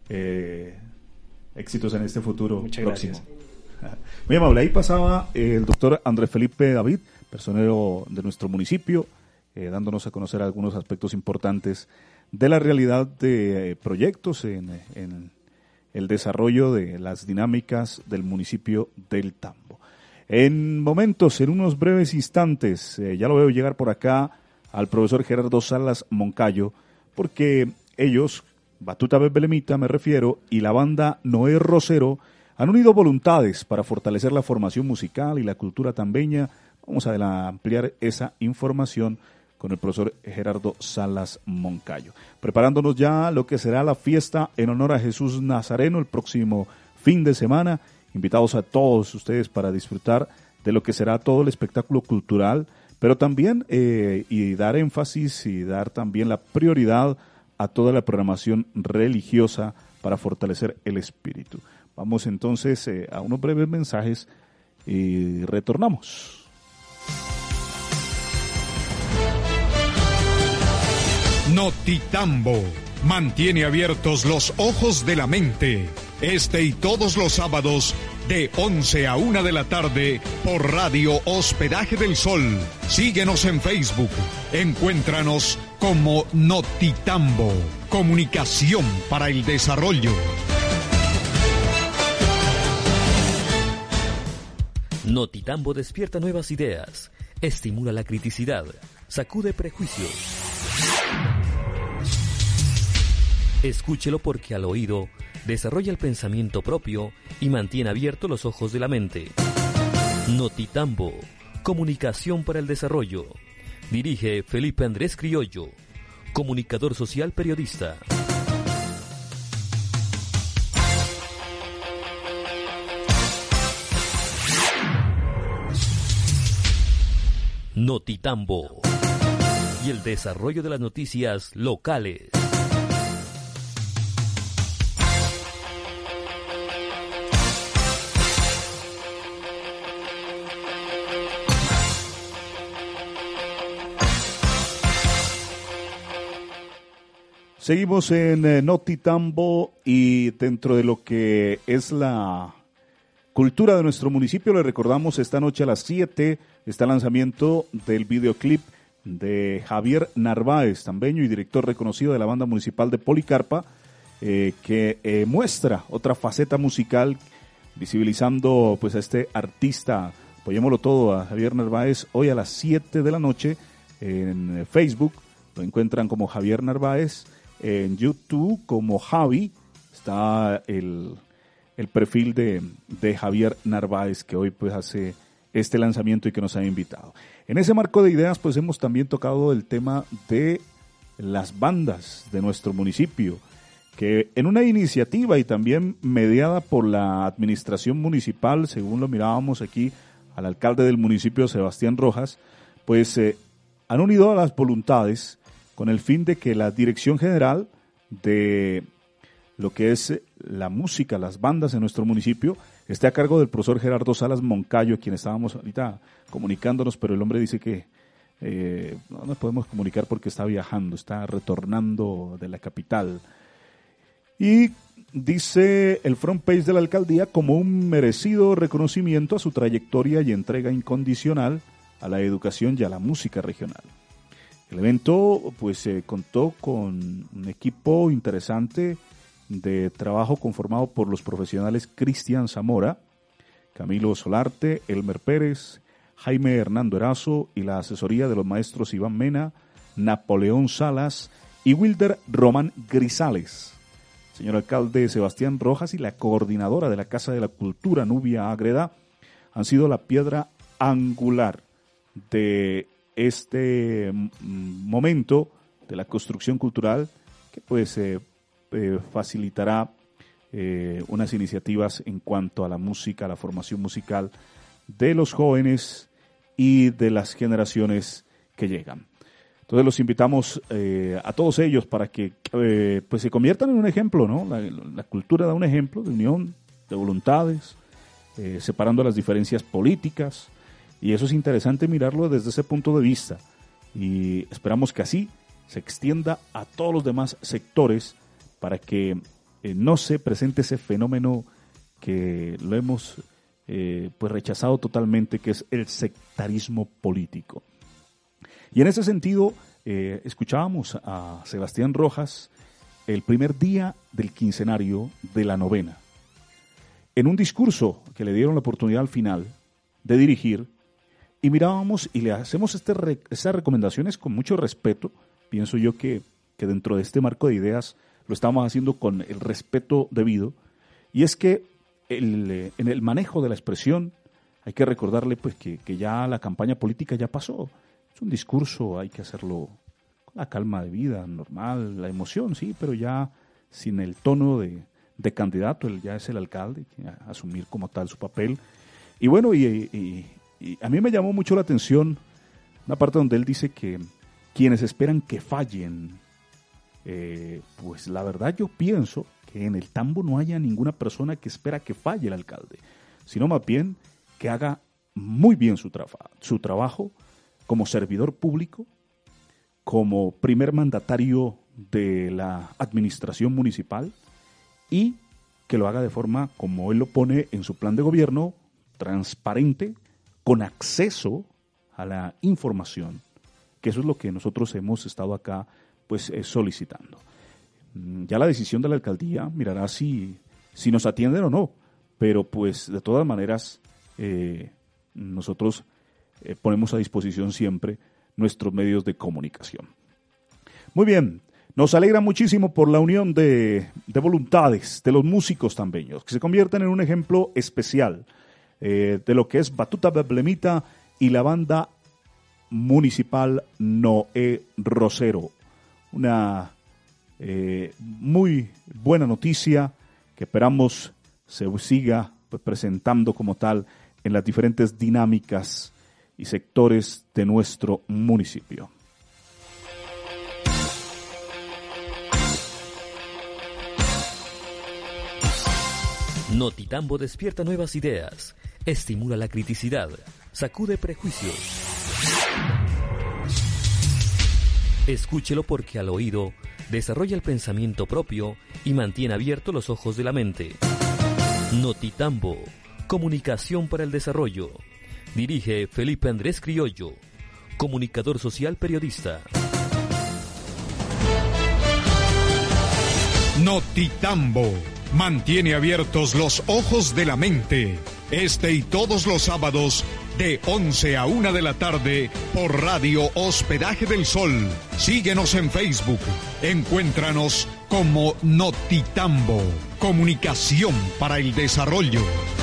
éxitos en este futuro. Muchas próximo. Gracias. Muy amable. Ahí pasaba el doctor Andrés Felipe David, personero de nuestro municipio, dándonos a conocer algunos aspectos importantes de la realidad de proyectos en el desarrollo de las dinámicas del municipio del Tambo. En unos breves instantes, ya lo veo llegar por acá al profesor Gerardo Salas Moncayo, porque ellos, Batuta Bebelemita me refiero, y la banda Noé Rosero, han unido voluntades para fortalecer la formación musical y la cultura tambeña. Vamos a ampliar esa información con el profesor Gerardo Salas Moncayo. Preparándonos ya lo que será la fiesta en honor a Jesús Nazareno el próximo fin de semana. Invitados a todos ustedes para disfrutar de lo que será todo el espectáculo cultural, pero también y dar énfasis y dar también la prioridad a toda la programación religiosa para fortalecer el espíritu. Vamos entonces a unos breves mensajes y retornamos. Notitambo mantiene abiertos los ojos de la mente. Este y todos los sábados de 11 a 1 de la tarde por Radio Hospedaje del Sol. Síguenos en Facebook. Encuéntranos como Notitambo. Comunicación para el desarrollo. Notitambo despierta nuevas ideas, estimula la criticidad, sacude prejuicios. Escúchelo porque al oído desarrolla el pensamiento propio y mantiene abiertos los ojos de la mente. Notitambo, comunicación para el desarrollo. Dirige Felipe Andrés Criollo, comunicador social periodista. Notitambo y el desarrollo de las noticias locales. Seguimos en Notitambo y dentro de lo que es la cultura de nuestro municipio, le recordamos esta noche a las 7 está el lanzamiento del videoclip de Javier Narváez, tambeño y director reconocido de la banda municipal de Policarpa, que muestra otra faceta musical visibilizando pues a este artista. Apoyémoslo todo a Javier Narváez hoy a las 7 de la noche en Facebook, lo encuentran como Javier Narváez. En YouTube como Javi está el perfil de Javier Narváez, que hoy pues hace este lanzamiento y que nos ha invitado. En ese marco de ideas pues hemos también tocado el tema de las bandas de nuestro municipio, que en una iniciativa y también mediada por la administración municipal, según lo mirábamos aquí al alcalde del municipio, Sebastián Rojas, pues han unido a las voluntades con el fin de que la dirección general de lo que es la música, las bandas en nuestro municipio, esté a cargo del profesor Gerardo Salas Moncayo, quien estábamos ahorita comunicándonos, pero el hombre dice que no nos podemos comunicar porque está viajando, está retornando de la capital. Y dice el front page de la alcaldía como un merecido reconocimiento a su trayectoria y entrega incondicional a la educación y a la música regional. El evento pues contó con un equipo interesante de trabajo conformado por los profesionales Cristian Zamora, Camilo Solarte, Elmer Pérez, Jaime Hernando Erazo y la asesoría de los maestros Iván Mena, Napoleón Salas y Wilder Román Grisales. Señor alcalde Sebastián Rojas y la coordinadora de la Casa de la Cultura, Nubia Ágreda, han sido la piedra angular de este momento de la construcción cultural que pues facilitará unas iniciativas en cuanto a la música, a la formación musical de los jóvenes y de las generaciones que llegan. Entonces los invitamos a todos ellos para que pues se conviertan en un ejemplo, ¿no? La cultura da un ejemplo de unión, de voluntades, separando las diferencias políticas, y eso es interesante mirarlo desde ese punto de vista, y esperamos que así se extienda a todos los demás sectores para que no se presente ese fenómeno que lo hemos pues rechazado totalmente, que es el sectarismo político. Y en ese sentido, escuchábamos a Sebastián Rojas el primer día del quincenario de la novena. En un discurso que le dieron la oportunidad al final de dirigir, y mirábamos y le hacemos estas recomendaciones con mucho respeto. Pienso yo que dentro de este marco de ideas lo estamos haciendo con el respeto debido, y es que en el manejo de la expresión hay que recordarle pues que ya la campaña política ya pasó. Es un discurso, hay que hacerlo con la calma de vida, normal, la emoción, sí, pero ya sin el tono de candidato. Él ya es el alcalde, asumir como tal su papel. Y bueno, y a mí me llamó mucho la atención una parte donde él dice que quienes esperan que fallen, pues la verdad yo pienso que en el Tambo no haya ninguna persona que espera que falle el alcalde, sino más bien que haga muy bien su trabajo como servidor público, como primer mandatario de la administración municipal, y que lo haga de forma, como él lo pone en su plan de gobierno, transparente, con acceso a la información, que eso es lo que nosotros hemos estado acá pues solicitando. Ya la decisión de la alcaldía mirará si nos atienden o no, pero pues de todas maneras nosotros ponemos a disposición siempre nuestros medios de comunicación. Muy bien, nos alegra muchísimo por la unión de voluntades de los músicos tambeños, que se convierten en un ejemplo especial de lo que es Batuta Beblemita y la banda municipal Noé Rosero. Una muy buena noticia que esperamos se siga presentando como tal en las diferentes dinámicas y sectores de nuestro municipio. Notitambo despierta nuevas ideas, estimula la criticidad, sacude prejuicios. Escúchelo porque al oído desarrolla el pensamiento propio y mantiene abiertos los ojos de la mente. Notitambo, comunicación para el desarrollo. Dirige Felipe Andrés Criollo, comunicador social periodista. Notitambo, mantiene abiertos los ojos de la mente. Este y todos los sábados de 11 a 1 de la tarde por Radio Hospedaje del Sol. Síguenos en Facebook. Encuéntranos como Notitambo, comunicación para el desarrollo.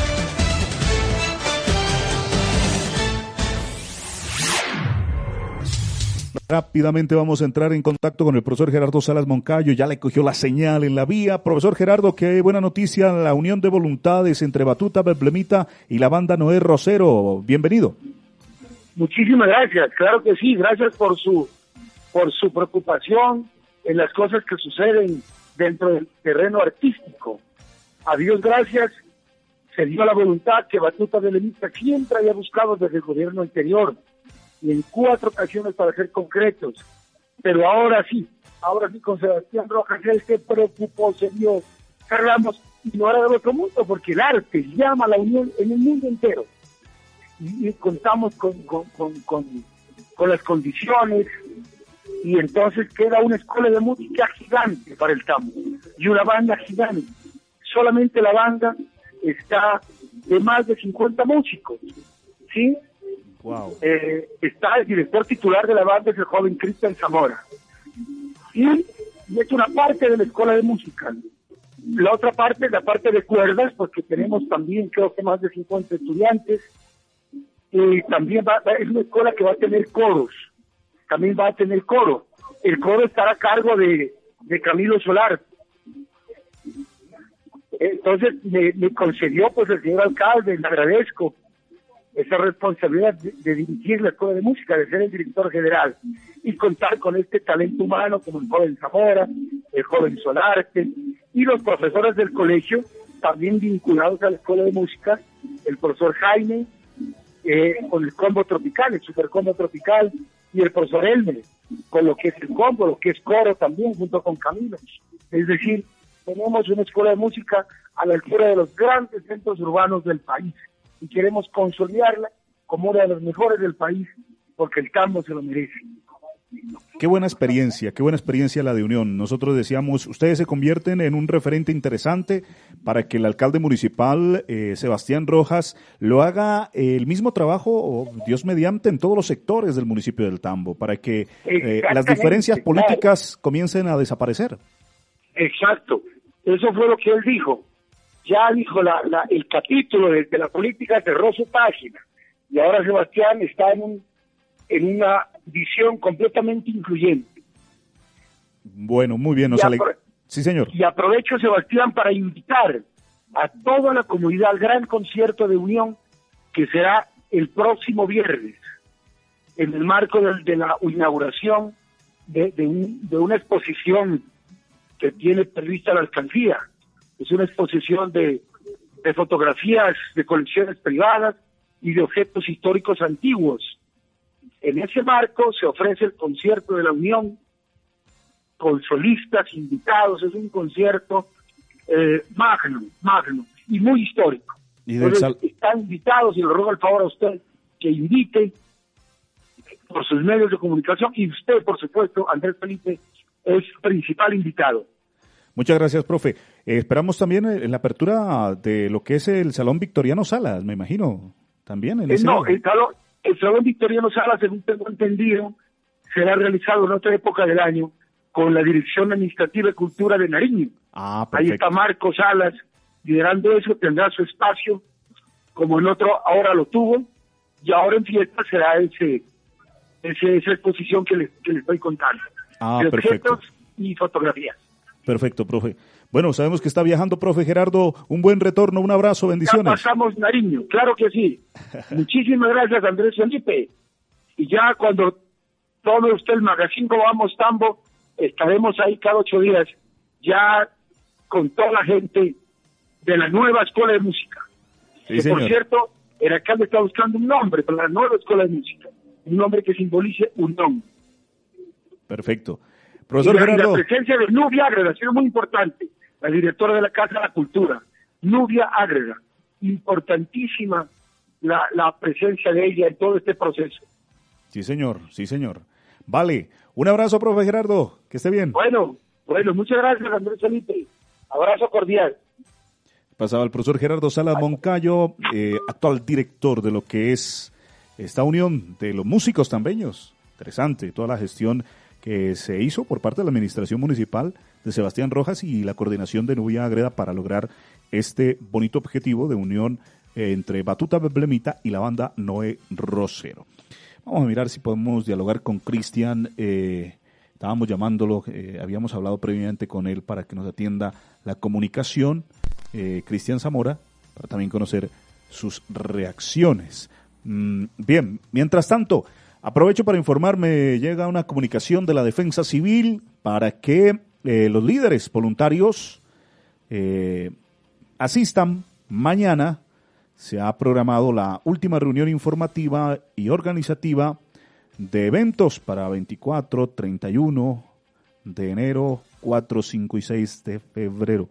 Rápidamente vamos a entrar en contacto con el profesor Gerardo Salas Moncayo. Ya le cogió la señal en la vía. Profesor Gerardo, qué buena noticia, la unión de voluntades entre Batuta Beblemita y la banda Noé Rosero. Bienvenido. Muchísimas gracias, claro que sí, gracias por su por su preocupación en las cosas que suceden dentro del terreno artístico. A Dios gracias, se dio la voluntad que Batuta de Levinista siempre había buscado desde el gobierno anterior, y en 4 ocasiones para ser concretos. Pero ahora sí con Sebastián Rojas, él se preocupó, se dio, cargamos, y no era del otro mundo, porque el arte llama a la unión en el mundo entero. Y contamos con las condiciones, y entonces queda una escuela de música gigante para el tambo, y una banda gigante. Solamente la banda está de más de 50 músicos, ¿sí? Wow. Está el director titular de la banda, es el joven Cristian Zamora. Y es una parte de la escuela de música. La otra parte es la parte de cuerdas, porque tenemos también, creo que más de 50 estudiantes. Y también es una escuela que va a tener coros. También va a tener coro. El coro estará a cargo de Camilo Solar. Entonces me concedió pues el señor alcalde, le agradezco esa responsabilidad de dirigir la escuela de música, de ser el director general y contar con este talento humano como el joven Zamora, el joven Solarte y los profesores del colegio también vinculados a la escuela de música, el profesor Jaime con el combo tropical, el super combo tropical, y el profesor Elmer con lo que es el combo, lo que es coro también junto con Camilo. Es decir, tenemos una escuela de música a la altura de los grandes centros urbanos del país y queremos consolidarla como una de las mejores del país porque el tambo se lo merece. Qué buena experiencia la de Unión. Nosotros decíamos, ustedes se convierten en un referente interesante para que el alcalde municipal, Sebastián Rojas, lo haga el mismo trabajo, Dios mediante, en todos los sectores del municipio del Tambo, para que las diferencias políticas comiencen a desaparecer. Exacto, eso fue lo que él dijo. Ya dijo el capítulo de la política, cerró su página, y ahora Sebastián está en una visión completamente incluyente. Bueno, muy bien. Sí, señor. Y aprovecho, Sebastián, para invitar a toda la comunidad al gran concierto de Unión que será el próximo viernes, en el marco de la inauguración de una exposición que tiene prevista la alcaldía. Es una exposición de fotografías de colecciones privadas y de objetos históricos antiguos. En ese marco se ofrece el concierto de la Unión con solistas invitados. Es un concierto magno y muy histórico. Están invitados y le ruego el favor a usted que invite por sus medios de comunicación y usted, por supuesto, Andrés Felipe, es principal invitado. Muchas gracias, profe. Esperamos también en la apertura de lo que es el Salón Victoriano Salas, me imagino, también. El Salón Victoriano Salas, según tengo entendido, será realizado en otra época del año con la Dirección Administrativa de Cultura de Nariño. Ahí está Marco Salas liderando eso, tendrá su espacio, como en otro ahora lo tuvo, y ahora en fiesta será esa exposición que les estoy contando. De objetos y fotografías. Perfecto, profe. Bueno, sabemos que está viajando, profe Gerardo. Un buen retorno, un abrazo, bendiciones. Ya pasamos Nariño, claro que sí. Muchísimas gracias, Andrés Felipe. Y ya cuando tome usted el magazine Vamos Tambo, estaremos ahí cada 8 días, ya con toda la gente de la nueva escuela de música. Sí, señor. Por cierto, el alcalde está buscando un nombre para la nueva escuela de música. Un nombre que simbolice unión. Perfecto. Profesor Gerardo. La presencia de Nubia Ágreda ha sido muy importante, la directora de la Casa de la Cultura. Nubia Ágreda, importantísima la presencia de ella en todo este proceso. Sí, señor. Vale, un abrazo, profe Gerardo, que esté bien. Bueno, muchas gracias, Andrés Felipe. Abrazo cordial. Pasaba el profesor Gerardo Salas Moncayo, actual director de lo que es esta unión de los músicos tambeños. Interesante, toda la gestión que se hizo por parte de la administración municipal de Sebastián Rojas y la coordinación de Nubia Ágreda para lograr este bonito objetivo de unión entre Batuta Beblemita y la banda Noé Rosero. Vamos a mirar si podemos dialogar con Cristian. Estábamos llamándolo, habíamos hablado previamente con él para que nos atienda la comunicación, Cristian Zamora, para también conocer sus reacciones. Bien, mientras tanto, Aprovecho para informarme, llega una comunicación de la Defensa Civil para que los líderes voluntarios asistan mañana. Se ha programado la última reunión informativa y organizativa de eventos para 24, 31 de enero, 4, 5 y 6 de febrero.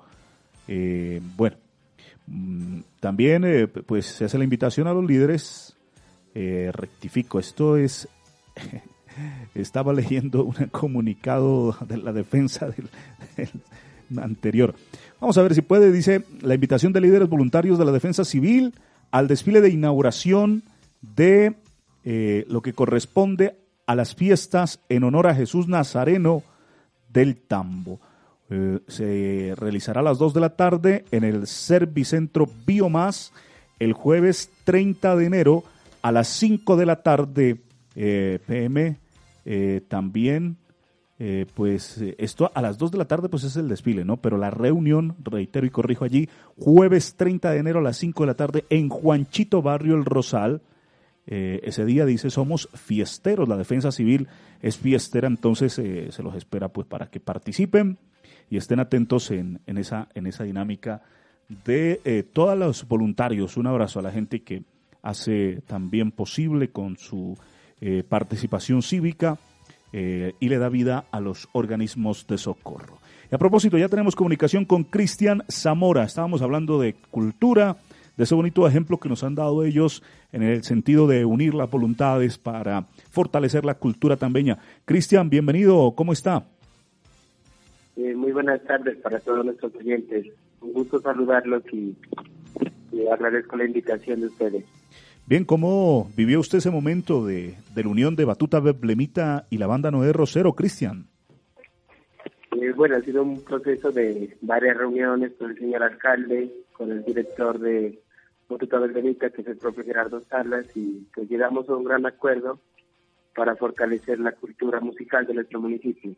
También pues se hace la invitación a los líderes. Rectifico, esto es... Estaba leyendo un comunicado de la defensa del anterior. Vamos a ver si puede, dice, la invitación de líderes voluntarios de la Defensa Civil al desfile de inauguración de lo que corresponde a las fiestas en honor a Jesús Nazareno del Tambo. Se realizará a las 2 de la tarde en el Servicentro Biomás el jueves 30 de enero a las 5 de la tarde PM. También esto a las 2 de la tarde pues es el desfile, ¿no? Pero la reunión, reitero y corrijo allí, jueves 30 de enero a las 5 de la tarde en Juanchito Barrio El Rosal. Ese día dice somos fiesteros, la Defensa Civil es fiestera, entonces se los espera pues para que participen y estén atentos en esa dinámica de todos los voluntarios. Un abrazo a la gente que hace también posible con su participación cívica y le da vida a los organismos de socorro. Y a propósito, ya tenemos comunicación con Cristian Zamora. Estábamos hablando de cultura, de ese bonito ejemplo que nos han dado ellos en el sentido de unir las voluntades para fortalecer la cultura tambeña. Cristian, bienvenido, ¿cómo está? Muy buenas tardes para todos nuestros oyentes. Un gusto saludarlos y agradezco la invitación de ustedes. Bien, ¿cómo vivió usted ese momento de la unión de Batuta Beblemita y la banda Noé Rosero, Cristian? Bueno, ha sido un proceso de varias reuniones con el señor alcalde, con el director de Batuta Beblemita, que es el propio Gerardo Salas, y pues llegamos a un gran acuerdo para fortalecer la cultura musical de nuestro municipio.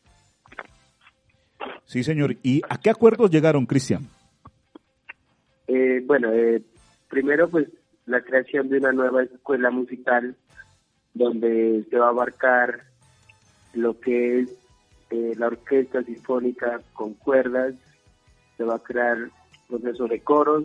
Sí, señor. ¿Y a qué acuerdos llegaron, Cristian? Primero, pues, la creación de una nueva escuela musical donde se va a abarcar lo que es la orquesta sinfónica con cuerdas, se va a crear proceso de coros,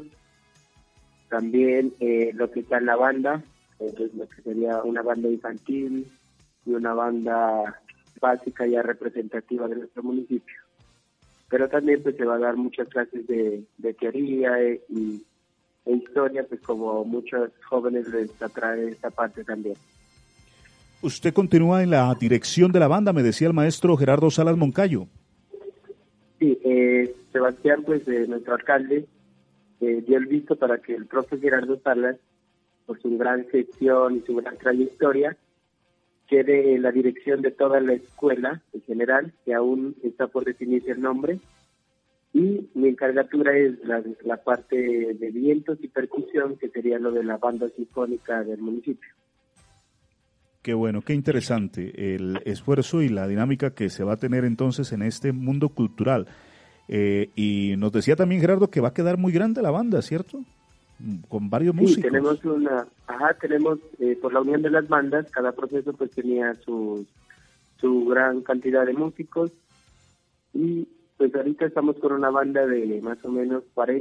también lo que está en la banda, entonces lo que sería una banda infantil y una banda básica ya representativa de nuestro municipio. Pero también pues se va a dar muchas clases de teoría e historia, pues como muchos jóvenes les atrae esta parte también. Usted continúa en la dirección de la banda, me decía el maestro Gerardo Salas Moncayo. Sí, Sebastián, pues nuestro alcalde, dio el visto para que el profe Gerardo Salas, por su gran gestión y su gran trayectoria, quede en la dirección de toda la escuela en general, que aún está por definirse el nombre, y mi encargatura es la parte de vientos y percusión, que sería lo de la banda sinfónica del municipio. Qué bueno, qué interesante el esfuerzo y la dinámica que se va a tener entonces en este mundo cultural. Y nos decía también Gerardo que va a quedar muy grande la banda, ¿cierto? Con varios músicos. Sí, tenemos por la unión de las bandas, cada proceso pues tenía su gran cantidad de músicos, y pues ahorita estamos con una banda de más o menos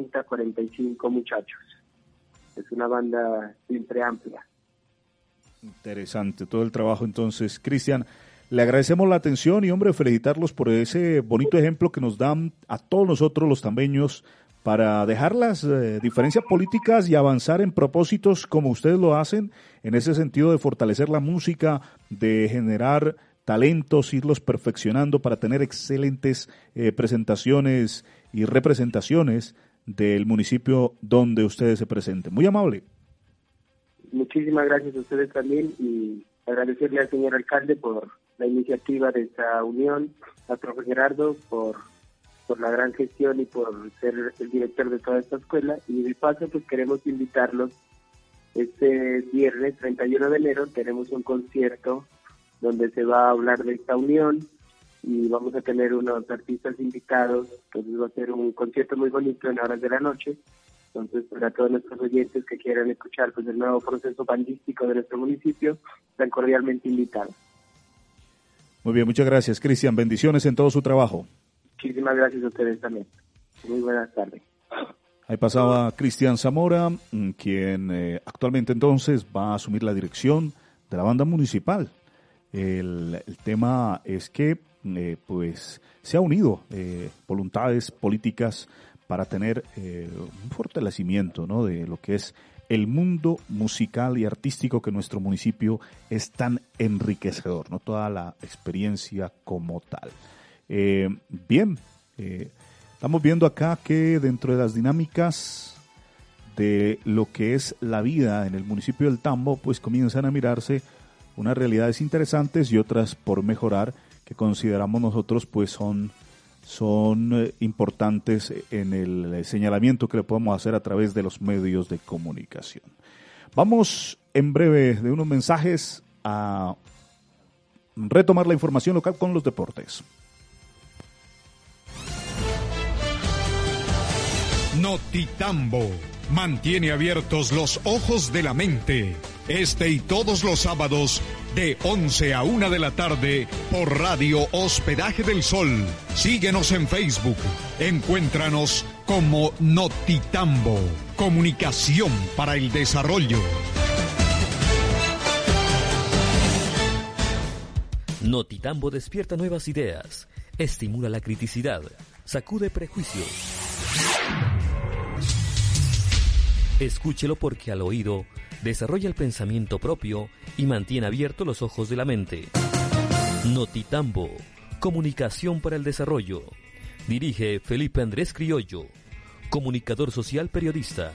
45 muchachos. Es una banda siempre amplia. Interesante todo el trabajo entonces. Cristian, le agradecemos la atención y hombre, felicitarlos por ese bonito ejemplo que nos dan a todos nosotros los tambeños para dejar las diferencias políticas y avanzar en propósitos como ustedes lo hacen, en ese sentido de fortalecer la música, de generar talentos, irlos perfeccionando para tener excelentes presentaciones y representaciones del municipio donde ustedes se presenten. Muy amable. Muchísimas gracias a ustedes también y agradecerle al señor alcalde por la iniciativa de esta unión, al profe Gerardo por la gran gestión y por ser el director de toda esta escuela, y de paso pues queremos invitarlos. Este viernes 31 de enero tenemos un concierto donde se va a hablar de esta unión y vamos a tener unos artistas invitados, entonces va a ser un concierto muy bonito en horas de la noche, Entonces, para todos nuestros oyentes que quieran escuchar pues el nuevo proceso bandístico de nuestro municipio, están cordialmente invitados. Muy bien, muchas gracias, Cristian. Bendiciones en todo su trabajo. Muchísimas gracias a ustedes también. Muy buenas tardes. Ahí pasaba Cristian Zamora, quien actualmente entonces va a asumir la dirección de la banda municipal. El tema es que pues se ha unido voluntades políticas para tener un fortalecimiento, ¿no?, de lo que es el mundo musical y artístico que nuestro municipio es tan enriquecedor, ¿no? Toda la experiencia como tal. Bien, estamos viendo acá que dentro de las dinámicas de lo que es la vida en el municipio del Tambo, pues comienzan a mirarse unas realidades interesantes y otras por mejorar que consideramos nosotros pues son importantes en el señalamiento que le podemos hacer a través de los medios de comunicación. Vamos en breve de unos mensajes a retomar la información local con los deportes. Notitambo mantiene abiertos los ojos de la mente. Este y todos los sábados de 11 a 1 de la tarde por Radio Hospedaje del Sol. Síguenos en Facebook. Encuéntranos como Notitambo. Comunicación para el desarrollo. Notitambo despierta nuevas ideas, estimula la criticidad, sacude prejuicios. Escúchelo porque al oído desarrolla el pensamiento propio y mantiene abiertos los ojos de la mente. Notitambo, comunicación para el desarrollo. Dirige Felipe Andrés Criollo, comunicador social periodista.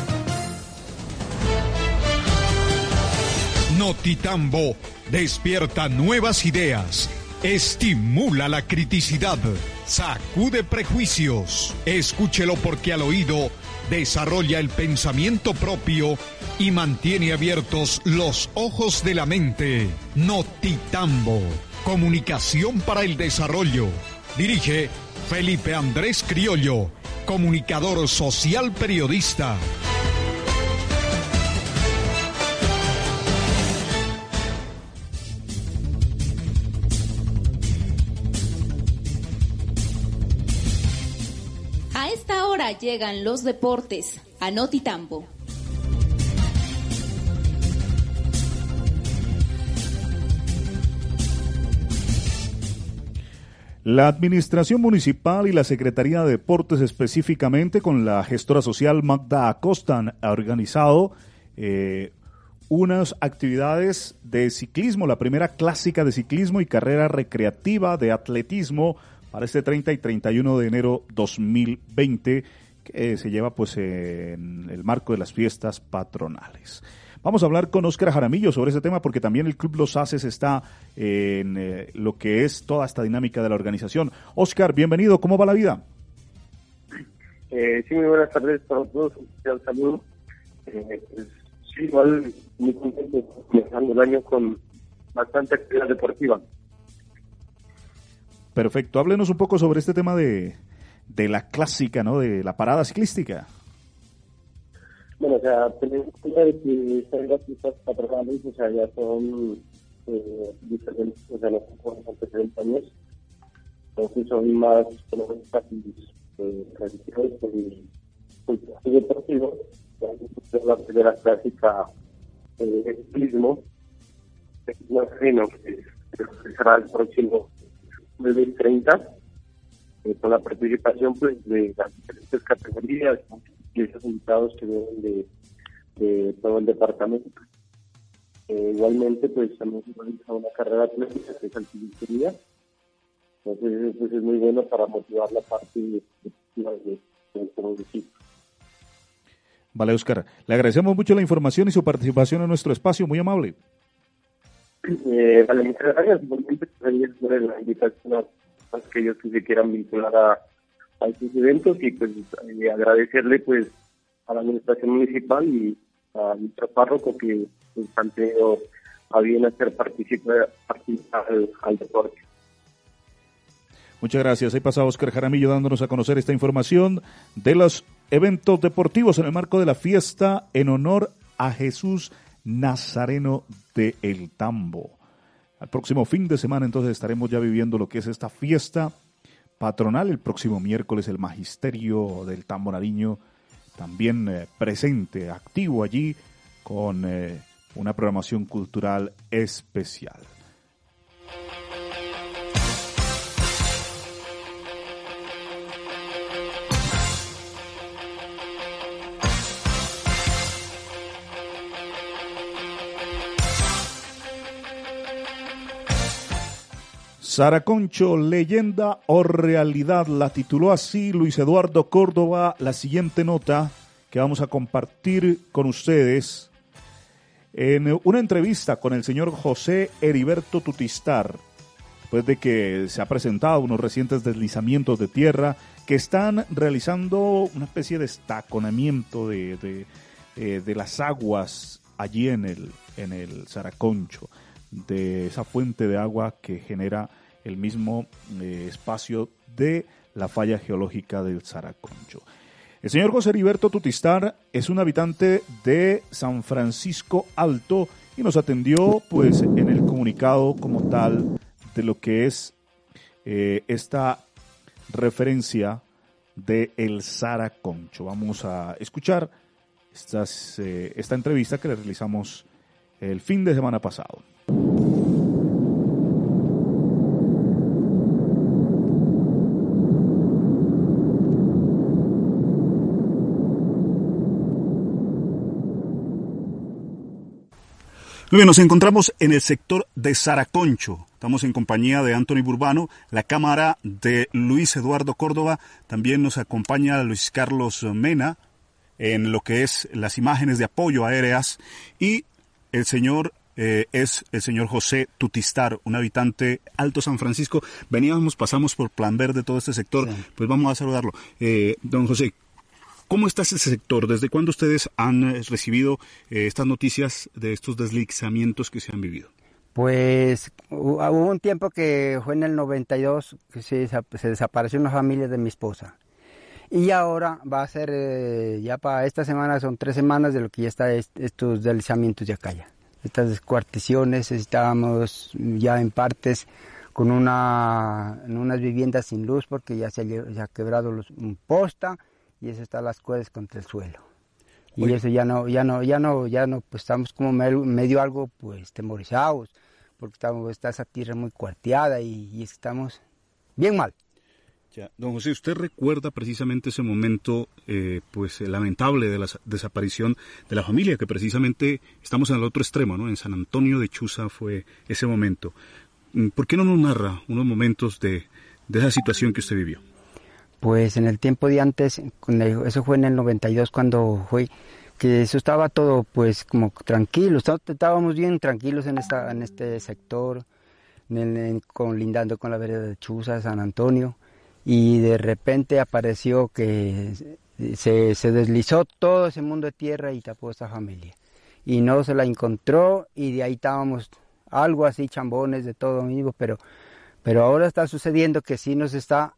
Notitambo despierta nuevas ideas, estimula la criticidad, sacude prejuicios. Escúchelo porque al oído desarrolla el pensamiento propio y mantiene abiertos los ojos de la mente. Notitambo, comunicación para el desarrollo. Dirige Felipe Andrés Criollo, comunicador social periodista. A esta hora llegan los deportes a Notitambo. La Administración Municipal y la Secretaría de Deportes, específicamente con la gestora social Magda Acosta, han organizado unas actividades de ciclismo, la primera clásica de ciclismo y carrera recreativa de atletismo para este 30 y 31 de enero 2020, que se lleva pues en el marco de las fiestas patronales. Vamos a hablar con Óscar Jaramillo sobre ese tema porque también el Club Los Haces está en lo que es toda esta dinámica de la organización. Óscar, bienvenido, ¿cómo va la vida? Sí, muy buenas tardes para todos, un saludo. Sí, igual muy contento comenzando el año con bastante actividad deportiva. Perfecto, háblenos un poco sobre este tema de la clásica, ¿no? De la parada ciclística. Bueno, o sea, tenemos cuenta de que estas fiestas patronales, o sea, ya son diferentes, o sea, no son antecedentes años, entonces son más económicas y religiosos y deportivos. La primera clásica de ciclismo, no que será el próximo 2030, con la participación pues de las diferentes categorías y esos invitados que vienen de todo el departamento. Igualmente pues también se realiza una carrera atlética que es altimetría, entonces pues es muy bueno para motivar la parte de nuestro municipio. Vale, Óscar, le agradecemos mucho la información y su participación en nuestro espacio, muy amable. Vale, muchas gracias. Igualmente pues, la invitación a aquellos que se quieran vincular a estos eventos y pues agradecerle pues a la administración municipal y a nuestro párroco que pues, han tenido a bien hacer participar al deporte. Muchas gracias. Ahí pasa Óscar Jaramillo dándonos a conocer esta información de los eventos deportivos en el marco de la fiesta en honor a Jesús Nazareno de El Tambo. Al próximo fin de semana entonces estaremos ya viviendo lo que es esta fiesta patronal. El próximo miércoles el Magisterio del Tambo Nariño también presente, activo allí con una programación cultural especial. Saraconcho, leyenda o realidad, la tituló así Luis Eduardo Córdoba. La siguiente nota que vamos a compartir con ustedes en una entrevista con el señor José Heriberto Tutistar, después de que se ha presentado unos recientes deslizamientos de tierra que están realizando una especie de estaconamiento de las aguas allí en el Saraconcho, de esa fuente de agua que genera el mismo espacio de la falla geológica del Saraconcho. El señor José Heriberto Tutistar es un habitante de San Francisco Alto y nos atendió pues en el comunicado como tal de lo que es esta referencia de el Saraconcho. Vamos a escuchar esta entrevista que le realizamos el fin de semana pasado. Muy bien, nos encontramos en el sector de Saraconcho. Estamos en compañía de Anthony Burbano, la cámara de Luis Eduardo Córdoba. También nos acompaña Luis Carlos Mena en lo que es las imágenes de apoyo aéreas. Y el señor es el señor José Tutistar, un habitante Alto San Francisco. Pasamos por Plan Verde, todo este sector. Sí. Pues vamos a saludarlo. Don José, ¿cómo está ese sector? ¿Desde cuándo ustedes han recibido estas noticias de estos deslizamientos que se han vivido? Pues hubo un tiempo que fue en el 92 que se desapareció una familia de mi esposa. Y ahora va a ser, ya para esta semana, son 3 semanas de lo que ya está estos deslizamientos de acá ya. Estas descuarticiones, estábamos ya en partes con en unas viviendas sin luz porque ya se ha quebrado un posta. Y eso está las cuerdas contra el suelo. Y Oye. Eso ya no, pues estamos como medio algo pues temorizados, porque está esa tierra muy cuarteada y estamos bien mal. Ya. Don José, ¿usted recuerda precisamente ese momento pues lamentable de la desaparición de la familia, que precisamente estamos en el otro extremo, ¿no? En San Antonio de Chuza fue ese momento. ¿Por qué no nos narra unos momentos de esa situación que usted vivió? Pues en el tiempo de antes, eso fue en el 92 cuando fue, que eso estaba todo pues como tranquilo, estábamos bien tranquilos en este sector, colindando con la vereda de Chuza, San Antonio, y de repente apareció que se deslizó todo ese mundo de tierra y tapó a esta familia. Y no se la encontró y de ahí estábamos algo así chambones de todo mismo, pero ahora está sucediendo que sí nos está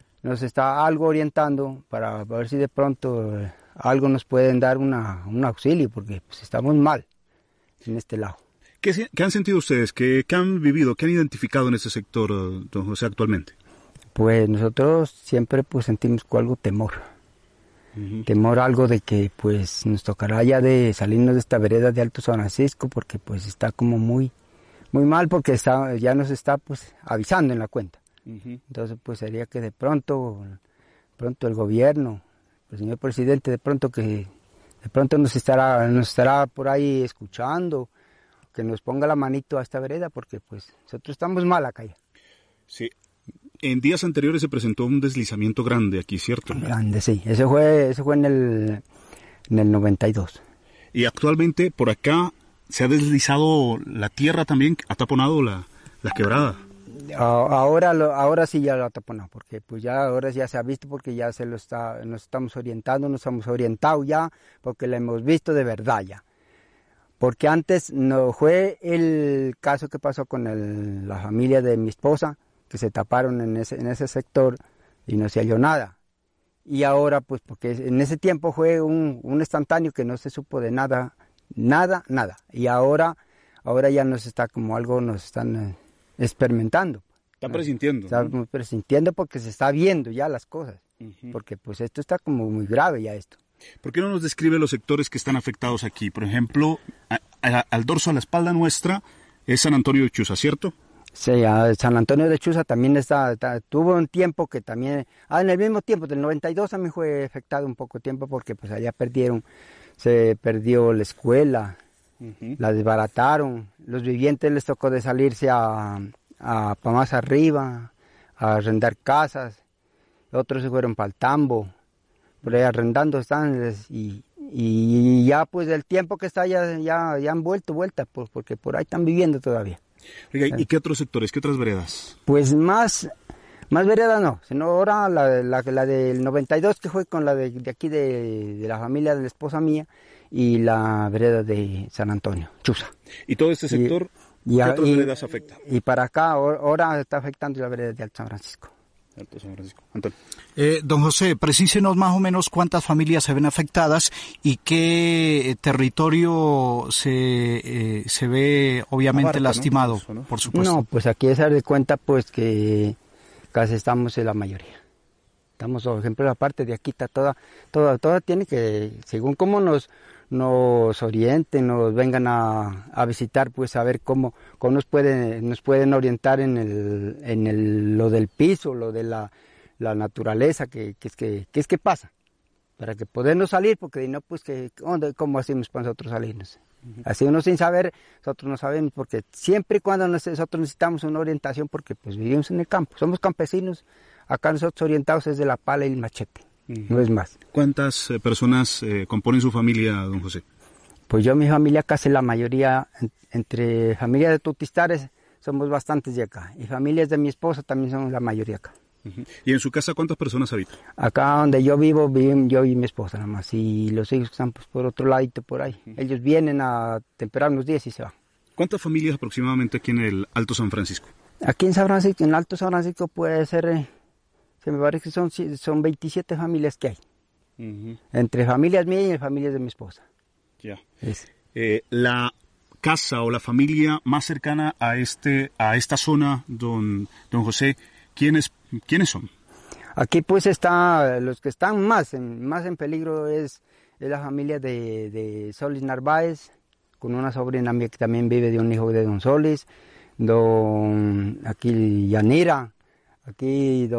algo orientando para ver si de pronto algo nos pueden dar un auxilio, porque pues estamos mal en este lado. ¿Qué han sentido ustedes? ¿Qué han vivido? ¿Qué han identificado en este sector, don José, actualmente? Pues nosotros siempre pues sentimos algo temor. Temor algo de que pues nos tocará ya de salirnos de esta vereda de Alto San Francisco, porque pues está como muy mal, porque ya nos está pues avisando en la cuenta. Entonces pues sería que de pronto el gobierno, el señor presidente, de pronto nos estará por ahí escuchando, que nos ponga la manito a esta vereda, porque pues nosotros estamos mal acá ya. Sí, en días anteriores se presentó un deslizamiento grande aquí, ¿cierto? Grande, sí, ese fue en el 92. Y actualmente por acá se ha deslizado la tierra también, ha taponado la quebrada. Ahora sí ya lo ha taponado, porque pues ahora ya se ha visto, porque ya nos estamos orientados ya, porque lo hemos visto de verdad ya. Porque antes no fue el caso que pasó con la familia de mi esposa, que se taparon en ese sector y no se halló nada. y ahora pues porque en ese tiempo fue un instantáneo que no se supo de nada, y ahora ya nos están experimentando. Está presintiendo. Estamos presintiendo porque se está viendo ya las cosas, porque pues esto está como muy grave ya esto. ¿Por qué no nos describe los sectores que están afectados aquí? Por ejemplo, al dorso, a la espalda nuestra, es San Antonio de Chuza, ¿cierto? Sí, San Antonio de Chuza también tuvo un tiempo que también, en el mismo tiempo, del 92 también fue afectado un poco tiempo porque pues allá se perdió la escuela, la desbarataron, los vivientes les tocó de salirse para más arriba, a arrendar casas, otros se fueron para el tambo, por ahí arrendando están, y ya pues del tiempo que está ya han vuelta, porque por ahí están viviendo todavía. Oiga, ¿y qué otros sectores, qué otras veredas? Pues más veredas no, sino ahora la del 92 que fue con la de aquí de la familia de la esposa mía y la vereda de San Antonio, Chuza. ¿Y todo este sector, qué otras veredas afecta? Y para acá ahora está afectando la vereda de Alto San Francisco. Alto San Francisco. Antonio. Don José, precísenos más o menos cuántas familias se ven afectadas y qué territorio se ve obviamente Abarca, lastimado, ¿no? Eso, ¿no? Por supuesto. No, pues aquí es dar de cuenta pues que casi estamos en la mayoría. Estamos, por ejemplo, la parte de aquí está toda tiene que, según cómo nos orienten, nos vengan a visitar, pues a ver cómo nos pueden orientar en lo del piso, lo de la naturaleza, que pasa, para que podernos salir, porque no, pues ¿cómo hacemos para nosotros salirnos? Así uno sin saber, nosotros no sabemos, porque siempre y cuando nosotros necesitamos una orientación, porque pues vivimos en el campo, somos campesinos, acá nosotros orientados es de la pala y el machete. No es más. ¿Cuántas personas componen su familia, don José? Pues yo, mi familia, casi la mayoría, entre familias de Tutistares, somos bastantes de acá. Y familias de mi esposa también son la mayoría acá. ¿Y en su casa cuántas personas habitan? Acá donde yo vivo, viven yo y mi esposa nada más. Y los hijos están pues, por otro ladito por ahí. Ellos vienen a temperar unos días y se van. ¿Cuántas familias aproximadamente aquí en el Alto San Francisco? Aquí en San Francisco, en el Alto San Francisco puede ser... se me parece que son 27 familias que hay. Entre familias mías y familias de mi esposa. Ya. La casa o la familia más cercana a esta zona, don José, ¿quiénes son? Aquí pues los que están más en peligro es la familia de Solis Narváez, con una sobrina mía que también vive de un hijo de don Solis, aquí Yanira, aquí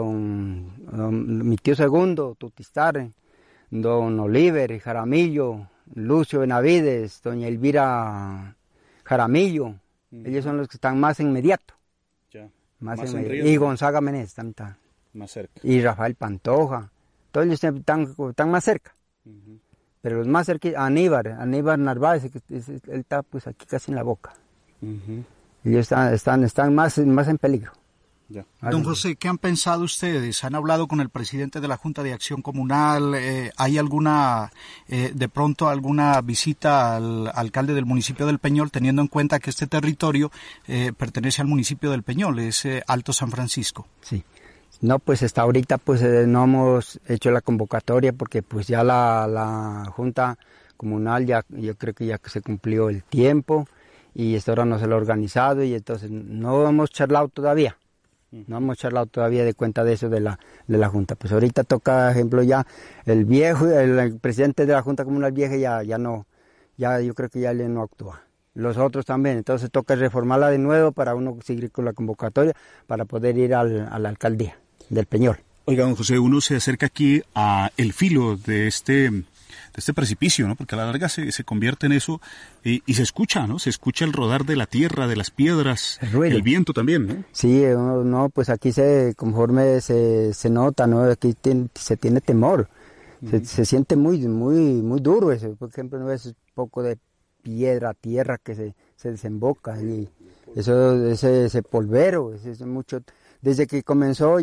mi tío segundo, Tutistare, don Oliver Jaramillo, Lucio Benavides, doña Elvira Jaramillo, ellos son los que están más inmediato. Ya. Más y Gonzaga Menéndez también está. Más cerca. Y Rafael Pantoja, todos ellos están más cerca. Pero los más cerca, Aníbal Narváez, él está pues aquí casi en la boca. Ellos están más en peligro. Ya. Don José, ¿qué han pensado ustedes? ¿Han hablado con el presidente de la Junta de Acción Comunal? ¿Hay de pronto alguna visita al alcalde del municipio del Peñol, teniendo en cuenta que este territorio pertenece al municipio del Peñol, es Alto San Francisco? Sí. No, pues hasta ahorita pues no hemos hecho la convocatoria porque pues ya la Junta Comunal yo creo que ya se cumplió el tiempo y hasta ahora no se lo ha organizado y entonces no hemos charlado todavía. No hemos charlado todavía de cuenta de eso de la Junta. Pues ahorita toca, ejemplo, ya el presidente de la Junta Comunal Vieja ya no, yo creo que ya él no actúa. Los otros también, entonces toca reformarla de nuevo para uno seguir con la convocatoria para poder ir a la alcaldía del Peñol. Oiga, don José, uno se acerca aquí a el filo de este precipicio, ¿no? Porque a la larga se convierte en eso y se escucha, ¿no? Se escucha el rodar de la tierra, de las piedras, el viento también, ¿no? Sí, no, pues aquí conforme se nota, ¿no? Aquí se tiene temor, se siente muy duro eso. Por ejemplo, no es un poco de piedra, tierra que se desemboca y ese polvero, es mucho. Desde que comenzó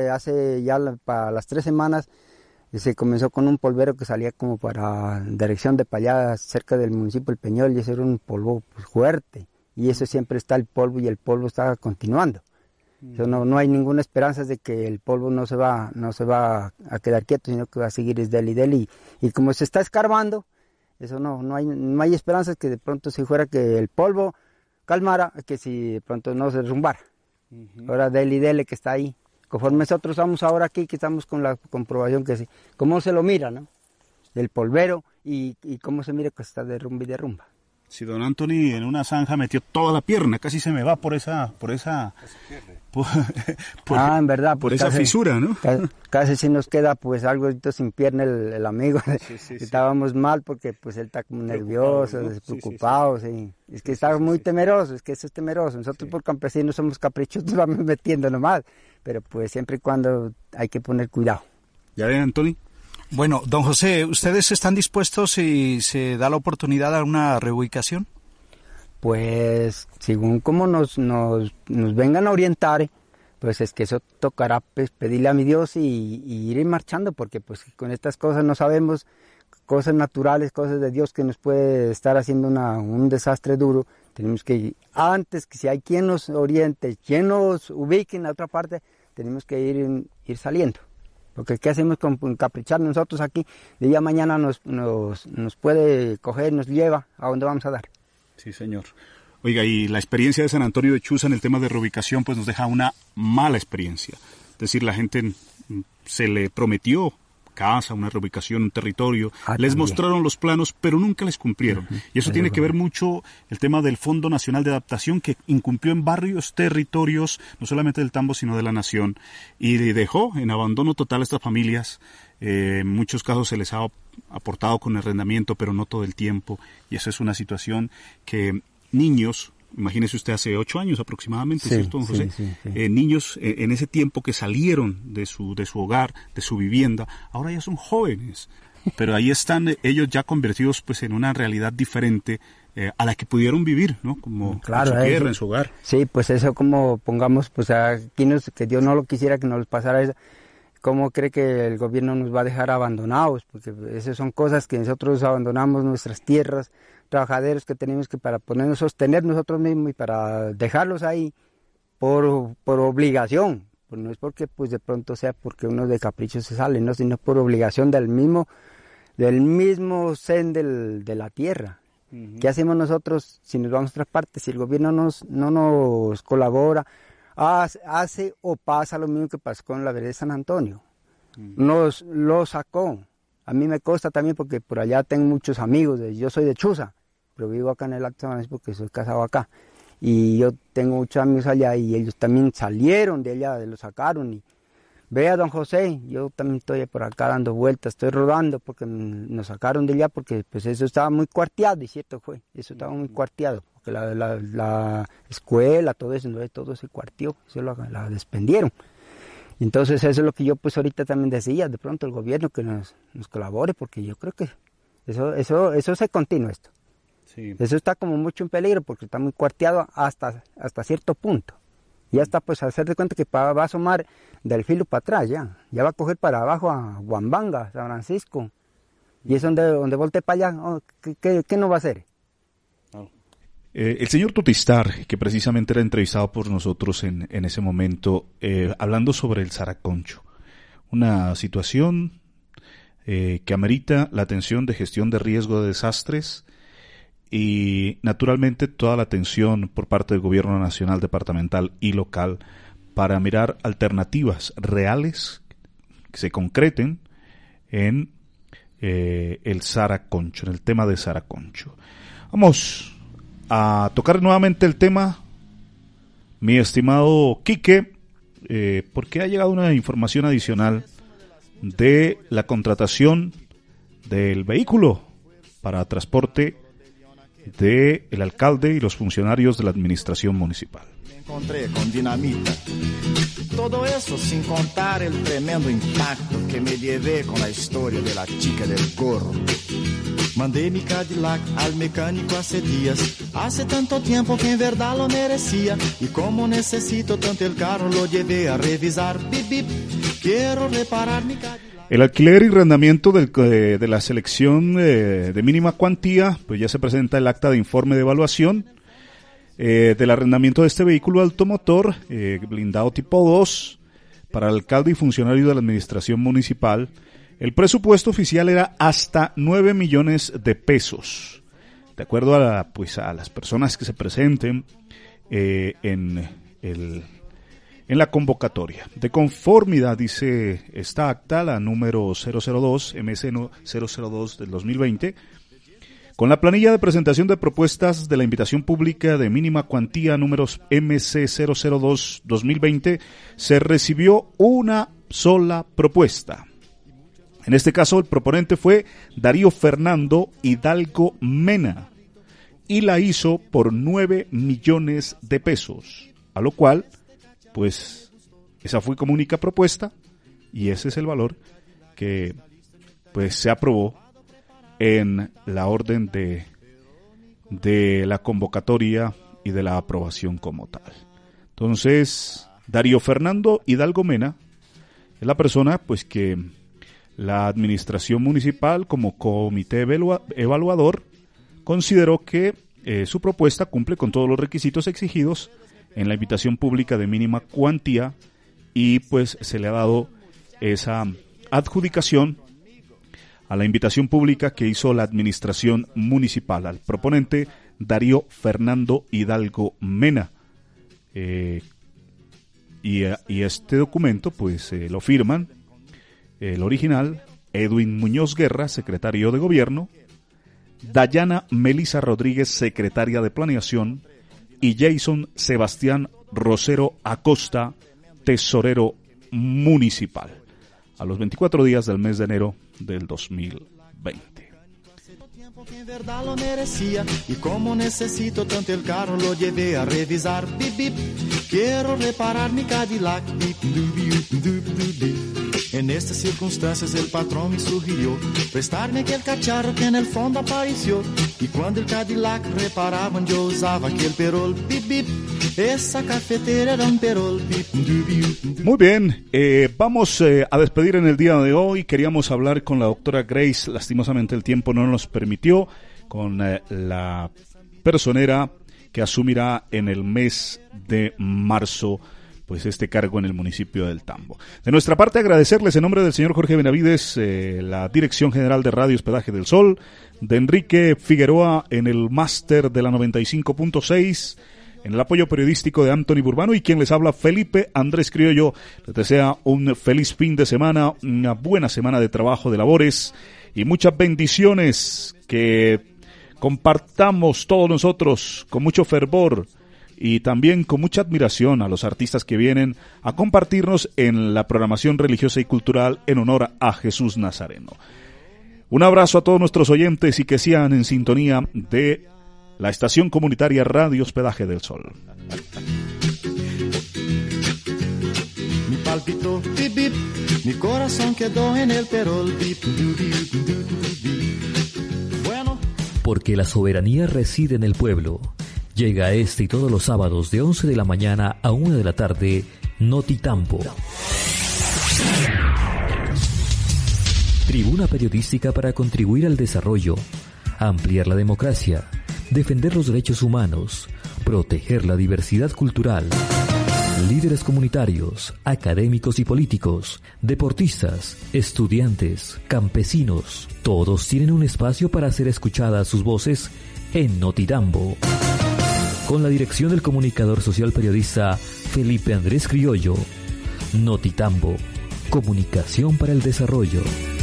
para las 3 semanas, se comenzó con un polvero que salía como para dirección de Pallada, cerca del municipio del Peñol, y ese era un polvo pues, fuerte, y eso siempre está el polvo, y el polvo está continuando. Eso no hay ninguna esperanza de que el polvo no se va a quedar quieto, sino que va a seguir desde y como se está escarbando, eso no hay esperanzas que de pronto si fuera que el polvo calmara, que si de pronto no se derrumbara. Ahora dele que está ahí. Conforme nosotros estamos ahora aquí, que estamos con la comprobación que sí, cómo se lo mira, ¿no? Del polvero y cómo se mira que está derrumba y derrumba. Si don Anthony en una zanja metió toda la pierna, casi se me va por esa en verdad, por esa fisura, ¿no? Casi si nos queda pues algo sin pierna el amigo. Sí. Estábamos mal porque pues él está como nervioso, ¿no? Despreocupado, sí. Es que está muy temeroso, es que eso es temeroso. Nosotros por campesinos somos caprichosos, vamos metiendo nomás, pero pues siempre y cuando hay que poner cuidado. ¿Ya ven, Anthony? Bueno, don José, ¿ustedes están dispuestos si se da la oportunidad a una reubicación? Pues, según como nos vengan a orientar, pues es que eso tocará pues, pedirle a mi Dios y ir marchando, porque pues con estas cosas no sabemos, cosas naturales, cosas de Dios que nos puede estar haciendo un desastre duro. Tenemos que ir, antes que si hay quien nos oriente, quien nos ubique en la otra parte, tenemos que ir saliendo. Porque ¿qué hacemos con caprichar nosotros aquí? De día a mañana nos puede coger, nos lleva a donde vamos a dar. Sí, señor. Oiga, y la experiencia de San Antonio de Chuza en el tema de reubicación pues nos deja una mala experiencia. Es decir, la gente se le prometió casa, una reubicación, un territorio, les mostraron los planos, pero nunca les cumplieron. Y eso tiene que ver mucho el tema del Fondo Nacional de Adaptación, que incumplió en varios territorios, no solamente del Tambo, sino de la nación, y dejó en abandono total a estas familias. En muchos casos se les ha aportado con arrendamiento, pero no todo el tiempo, y eso es una situación que niños, imagínese usted hace 8 años aproximadamente, ¿cierto, don José? Sí. Niños en ese tiempo que salieron de su hogar, de su vivienda, ahora ya son jóvenes, pero ahí están ellos ya convertidos pues en una realidad diferente a la que pudieron vivir, ¿no? Como claro, en su tierra, en su hogar. Sí, pues eso como pongamos, pues aquí que Dios no lo quisiera que nos pasara eso. ¿Cómo cree que el gobierno nos va a dejar abandonados? Porque esas son cosas que nosotros abandonamos nuestras tierras, trabajaderos que tenemos que para ponernos sostener nosotros mismos y para dejarlos ahí por obligación. Pues no es porque pues de pronto sea porque uno de capricho se sale, no, sino por obligación del mismo zen de la tierra. ¿Qué hacemos nosotros si nos vamos a otras partes? Si el gobierno no nos colabora, hace o pasa lo mismo que pasó con la vereda de San Antonio. Nos lo sacó. A mí me consta también porque por allá tengo muchos amigos, yo soy de Chuza, pero vivo acá en el Alto San Francisco porque soy casado acá. Y yo tengo muchos amigos allá y ellos también salieron de allá, lo sacaron. Y vea, don José, yo también estoy por acá dando vueltas, estoy rodando porque nos sacaron de allá porque pues eso estaba muy cuarteado, y cierto fue, eso estaba muy cuarteado. Porque la escuela, todo se cuarteó, eso la despendieron. Entonces eso es lo que yo pues ahorita también decía, de pronto el gobierno que nos colabore, porque yo creo que eso se continúa esto. Sí. Eso está como mucho en peligro porque está muy cuarteado hasta cierto punto. Y hasta pues hacer de cuenta que va a asomar del filo para atrás ya va a coger para abajo a Huambanga, San Francisco. Y es donde volte para allá, ¿qué no va a hacer? El señor Tutistar, que precisamente era entrevistado por nosotros en ese momento, hablando sobre el Saraconcho, una situación que amerita la atención de gestión de riesgo de desastres y naturalmente toda la atención por parte del gobierno nacional, departamental y local para mirar alternativas reales que se concreten en el Saraconcho, en el tema de Saraconcho. Vamos a tocar nuevamente el tema, mi estimado Quique, porque ha llegado una información adicional de la contratación del vehículo para transporte del alcalde y los funcionarios de la administración municipal. Me encontré con dinamita. Todo eso sin contar el tremendo impacto que me llevé con la historia de la chica del gorro. Mandé mi Cadillac al mecánico hace días, hace tanto tiempo que en verdad lo merecía. Y como necesito tanto el carro, lo llevé a revisar. Bip, bip, quiero reparar mi Cadillac. El alquiler y arrendamiento de la selección de mínima cuantía, pues ya se presenta el acta de informe de evaluación. del arrendamiento de este vehículo automotor blindado tipo 2 para alcalde y funcionario de la administración municipal. El presupuesto oficial era hasta 9 millones de pesos. De acuerdo a las personas que se presenten en la convocatoria. De conformidad, dice esta acta, la número 002, MSN 002 del 2020, con la planilla de presentación de propuestas de la invitación pública de mínima cuantía números MC 002 2020, se recibió una sola propuesta. En este caso, el proponente fue Darío Fernando Hidalgo Mena y la hizo por 9 millones de pesos, a lo cual, pues, esa fue como única propuesta y ese es el valor que, pues, se aprobó en la orden de la convocatoria y de la aprobación como tal. Entonces, Darío Fernando Hidalgo Mena es la persona, pues, que la administración municipal como comité evaluador consideró que su propuesta cumple con todos los requisitos exigidos en la invitación pública de mínima cuantía y pues se le ha dado esa adjudicación a la invitación pública que hizo la administración municipal al proponente Darío Fernando Hidalgo Mena. Y este documento pues lo firman el original Edwin Muñoz Guerra, secretario de Gobierno, Dayana Melisa Rodríguez, secretaria de Planeación, y Jason Sebastián Rosero Acosta, tesorero municipal, a los 24 días del mes de enero del 2020. Que en verdad lo merecía y como necesito tanto el carro lo llevé a revisar. Bip, bip. Quiero reparar mi Cadillac. Bip, bip, bip, bip, bip. En estas circunstancias el patrón me sugirió prestarme aquel cacharro que en el fondo apareció. Y cuando el Cadillac reparaban yo usaba aquel perol. Bip, bip. Esa cafetera era un perol. Bip, bip, bip. Muy bien, vamos a despedir en el día de hoy. Queríamos hablar con la doctora Grace, lastimosamente el tiempo no nos permitió, con la personera que asumirá en el mes de marzo pues este cargo en el municipio del Tambo. De nuestra parte, agradecerles en nombre del señor Jorge Benavides, la Dirección General de Radio Hospedaje del Sol, de Enrique Figueroa en el máster de la 95.6, en el apoyo periodístico de Anthony Burbano y quien les habla, Felipe Andrés Criollo. Les desea un feliz fin de semana, una buena semana de trabajo, de labores y muchas bendiciones, que compartamos todos nosotros con mucho fervor y también con mucha admiración a los artistas que vienen a compartirnos en la programación religiosa y cultural en honor a Jesús Nazareno. Un abrazo a todos nuestros oyentes y que sean en sintonía de la estación comunitaria Radio Hospedaje del Sol. Mi palpitó, bip, bip, mi corazón quedó en el perol, bip, bip, bip, bip, bip. Bueno. Porque la soberanía reside en el pueblo. Llega este y todos los sábados de 11 de la mañana a 1 de la tarde, Notitambo. Tribuna periodística para contribuir al desarrollo, ampliar la democracia, defender los derechos humanos, proteger la diversidad cultural. Líderes comunitarios, académicos y políticos, deportistas, estudiantes, campesinos, todos tienen un espacio para hacer escuchadas sus voces en Notitambo. Con la dirección del comunicador social periodista Felipe Andrés Criollo. Notitambo, comunicación para el desarrollo.